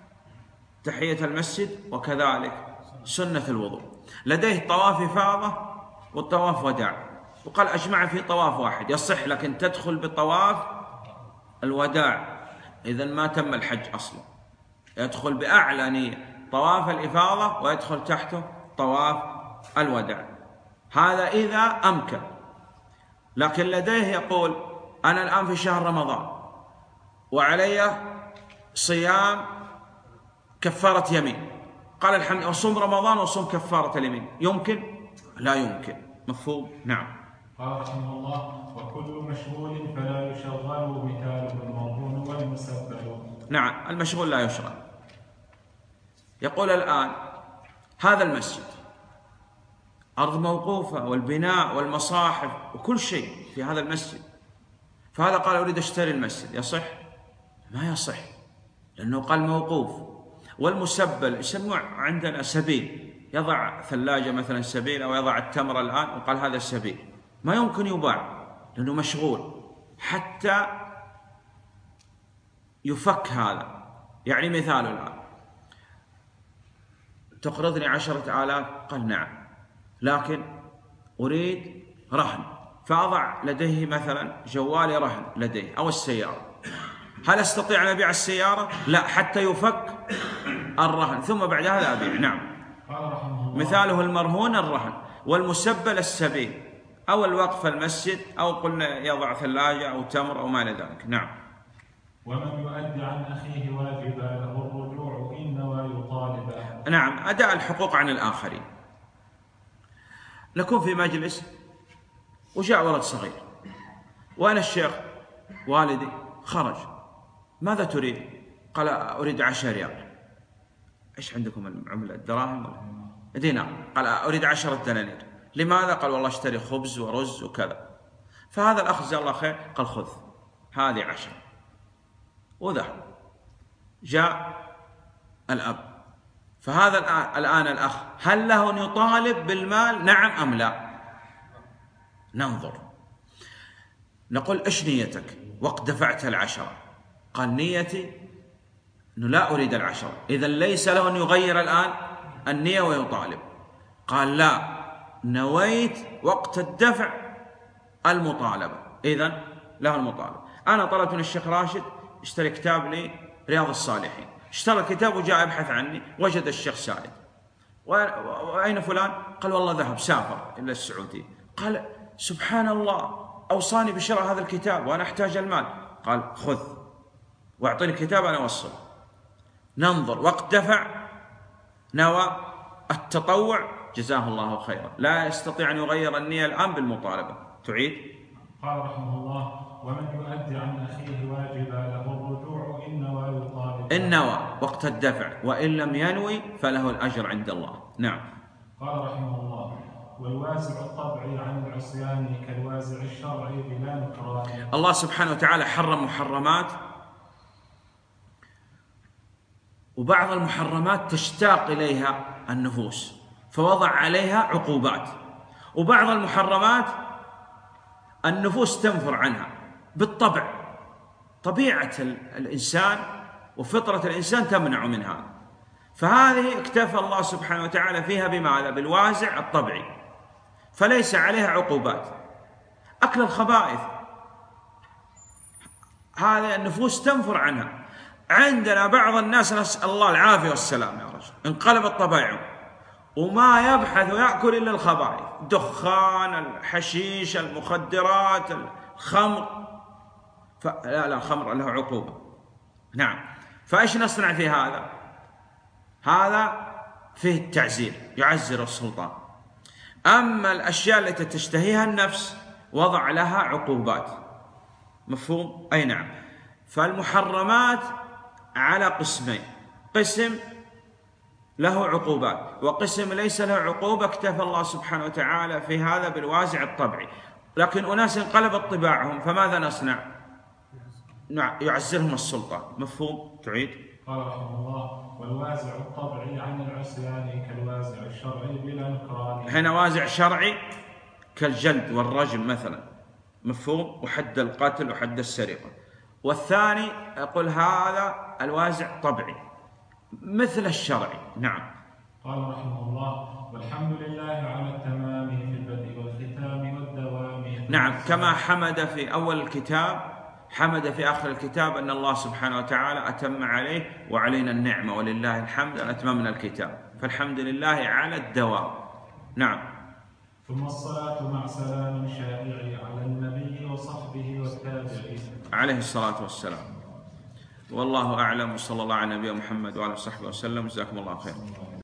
تحية المسجد وكذلك سنة الوضوء. لديه طواف إفاضة والطواف وداع، وقال أجمع في طواف واحد يصح لك أن تدخل بطواف الوداع، إذن ما تم الحج أصلا. يدخل بأعلى نية طواف الإفاضة ويدخل تحته طواف الوداع، هذا إذا أمكن. لكن لديه يقول أنا الآن في شهر رمضان وعلي صيام كفارة يمين، قال الحمد وصوم رمضان وصوم كفارة اليمين، يمكن؟ لا يمكن. مفهوم؟ نعم. قال رحمه الله: وكل مشغول فلا يشغل مثاله الموهون والمسبل. نعم، المشغول لا يشغل. يقول الآن هذا المسجد أرض موقوفة والبناء والمصاحف وكل شيء في هذا المسجد، فهذا قال أريد أشتري المسجد، يصح؟ ما يصح، لأنه قال موقوف. والمسبل يسموه عندنا سبيل، يضع ثلاجة مثلا سبيل، أو يضع التمر الآن وقال هذا السبيل، ما يمكن يباع لأنه مشغول حتى يفك هذا. يعني مثال الآن تقرضني 10,000، قال نعم، لكن أريد رهن، فأضع لديه مثلا جوالي رهن لديه أو السيارة، هل أستطيع أن أبيع السيارة؟ لا، حتى يفك الرهن ثم بعد هذا أبيع. نعم. مثاله المرهون الرهن، والمسبل السبيل أو الوقف المسجد، أو قلنا يضع ثلاجة أو تمر أو ما إلى ذلك. نعم. ومن يؤدي عن أخيه واجبا له الرجوع إن نوى يطالبا. نعم، أداء الحقوق عن الآخرين. نكون في مجلس وجاء ولد صغير وأنا الشيخ والدي خرج، ماذا تريد؟ قال أريد 10 ريال. إيش عندكم العملة؟ الدراهم ولا دينار؟ قال أريد 10 دنانير. لماذا؟ قال والله اشتري خبز ورز وكذا. فهذا الأخ جزاه الله خير قال خذ هذه 10 وذهب. جاء الأب، فهذا الآن الأخ هل له أن يطالب بالمال نعم أم لا؟ ننظر، نقول إيش نيتك وقت دفعت 10؟ قال نيتي أنه لا أريد 10، إذن ليس له أن يغير الآن النية ويطالب. قال لا، نويت وقت الدفع المطالبة، إذن له المطالبة. أنا طلبت من الشيخ راشد اشتري كتاب لي رياض الصالحين، اشترى الكتاب وجاء يبحث عني، وجد الشيخ سائد، وأين فلان؟ قال والله ذهب سافر إلى السعودية. قال سبحان الله، أوصاني بشراء هذا الكتاب وأنا أحتاج المال. قال خذ واعطني الكتاب أنا أوصل. ننظر وقت دفع نوى التطوع، جزاه الله خيرا، لا يستطيع أن يغير النية الآن بالمطالبة. تعيد؟ قال رحمه الله: ومن يؤدي عن أخيه واجبا له الرجوع إن نوى يطالب. إن نوى وقت الدفع، وإن لم ينوي فله الأجر عند الله. نعم. قال رحمه الله: والوازع الطبعي عن العصيان كالوازع الشرعي بلا نكران. الله سبحانه وتعالى حرم محرمات، وبعض المحرمات تشتاق إليها النفوس فوضع عليها عقوبات، وبعض المحرمات النفوس تنفر عنها بالطبع، طبيعة الإنسان وفطرة الإنسان تمنع منها، فهذه اكتفى الله سبحانه وتعالى فيها بماذا؟ بالوازع الطبعي، فليس عليها عقوبات. أكل الخبائث هذه النفوس تنفر عنها. عندنا بعض الناس، نسأل الله العافية والسلام يا رجل، انقلبت طبائعهم وما يبحث ويأكل إلا الخبائث، دخان، الحشيش، المخدرات، الخمر. لا الخمر له عقوبة. نعم. فإيش نصنع في هذا؟ هذا فيه التعزير، يعزر السلطان. أما الأشياء التي تشتهيها النفس وضع لها عقوبات. مفهوم؟ أي نعم. فالمحرمات على قسمين: قسم له عقوبات وقسم ليس له عقوبة. اكتفى الله سبحانه وتعالى في هذا بالوازع الطبعي. لكن أناس انقلبت طباعهم، فماذا نصنع؟ يعزرهم السلطان. مفهوم؟ تعيد؟ قال رحمه الله: والوازع الطبعي عن العصيان كالوازع الشرعي بلا نكران. هنا وازع شرعي كالجلد والرجم مثلا، مفهوم، وحد القتل وحد السرقة. والثاني أقول هذا الوازع طبعي مثل الشرعي. نعم. قال رحمه الله: والحمد لله على التمام في البدء والختام والدوام. نعم. كما حمد في أول الكتاب حمد في آخر الكتاب أن الله سبحانه وتعالى أتم عليه وعلينا النعمة، ولله الحمد أن أتممنا الكتاب، فالحمد لله على الدوام. نعم. ثم الصلاة مع سلام شائع على النبي وصحبه والتابعين عليه الصلاة والسلام. والله أعلم، وصلى الله على نبينا محمد وعلى صحبه وسلم. جزاكم الله خيرا.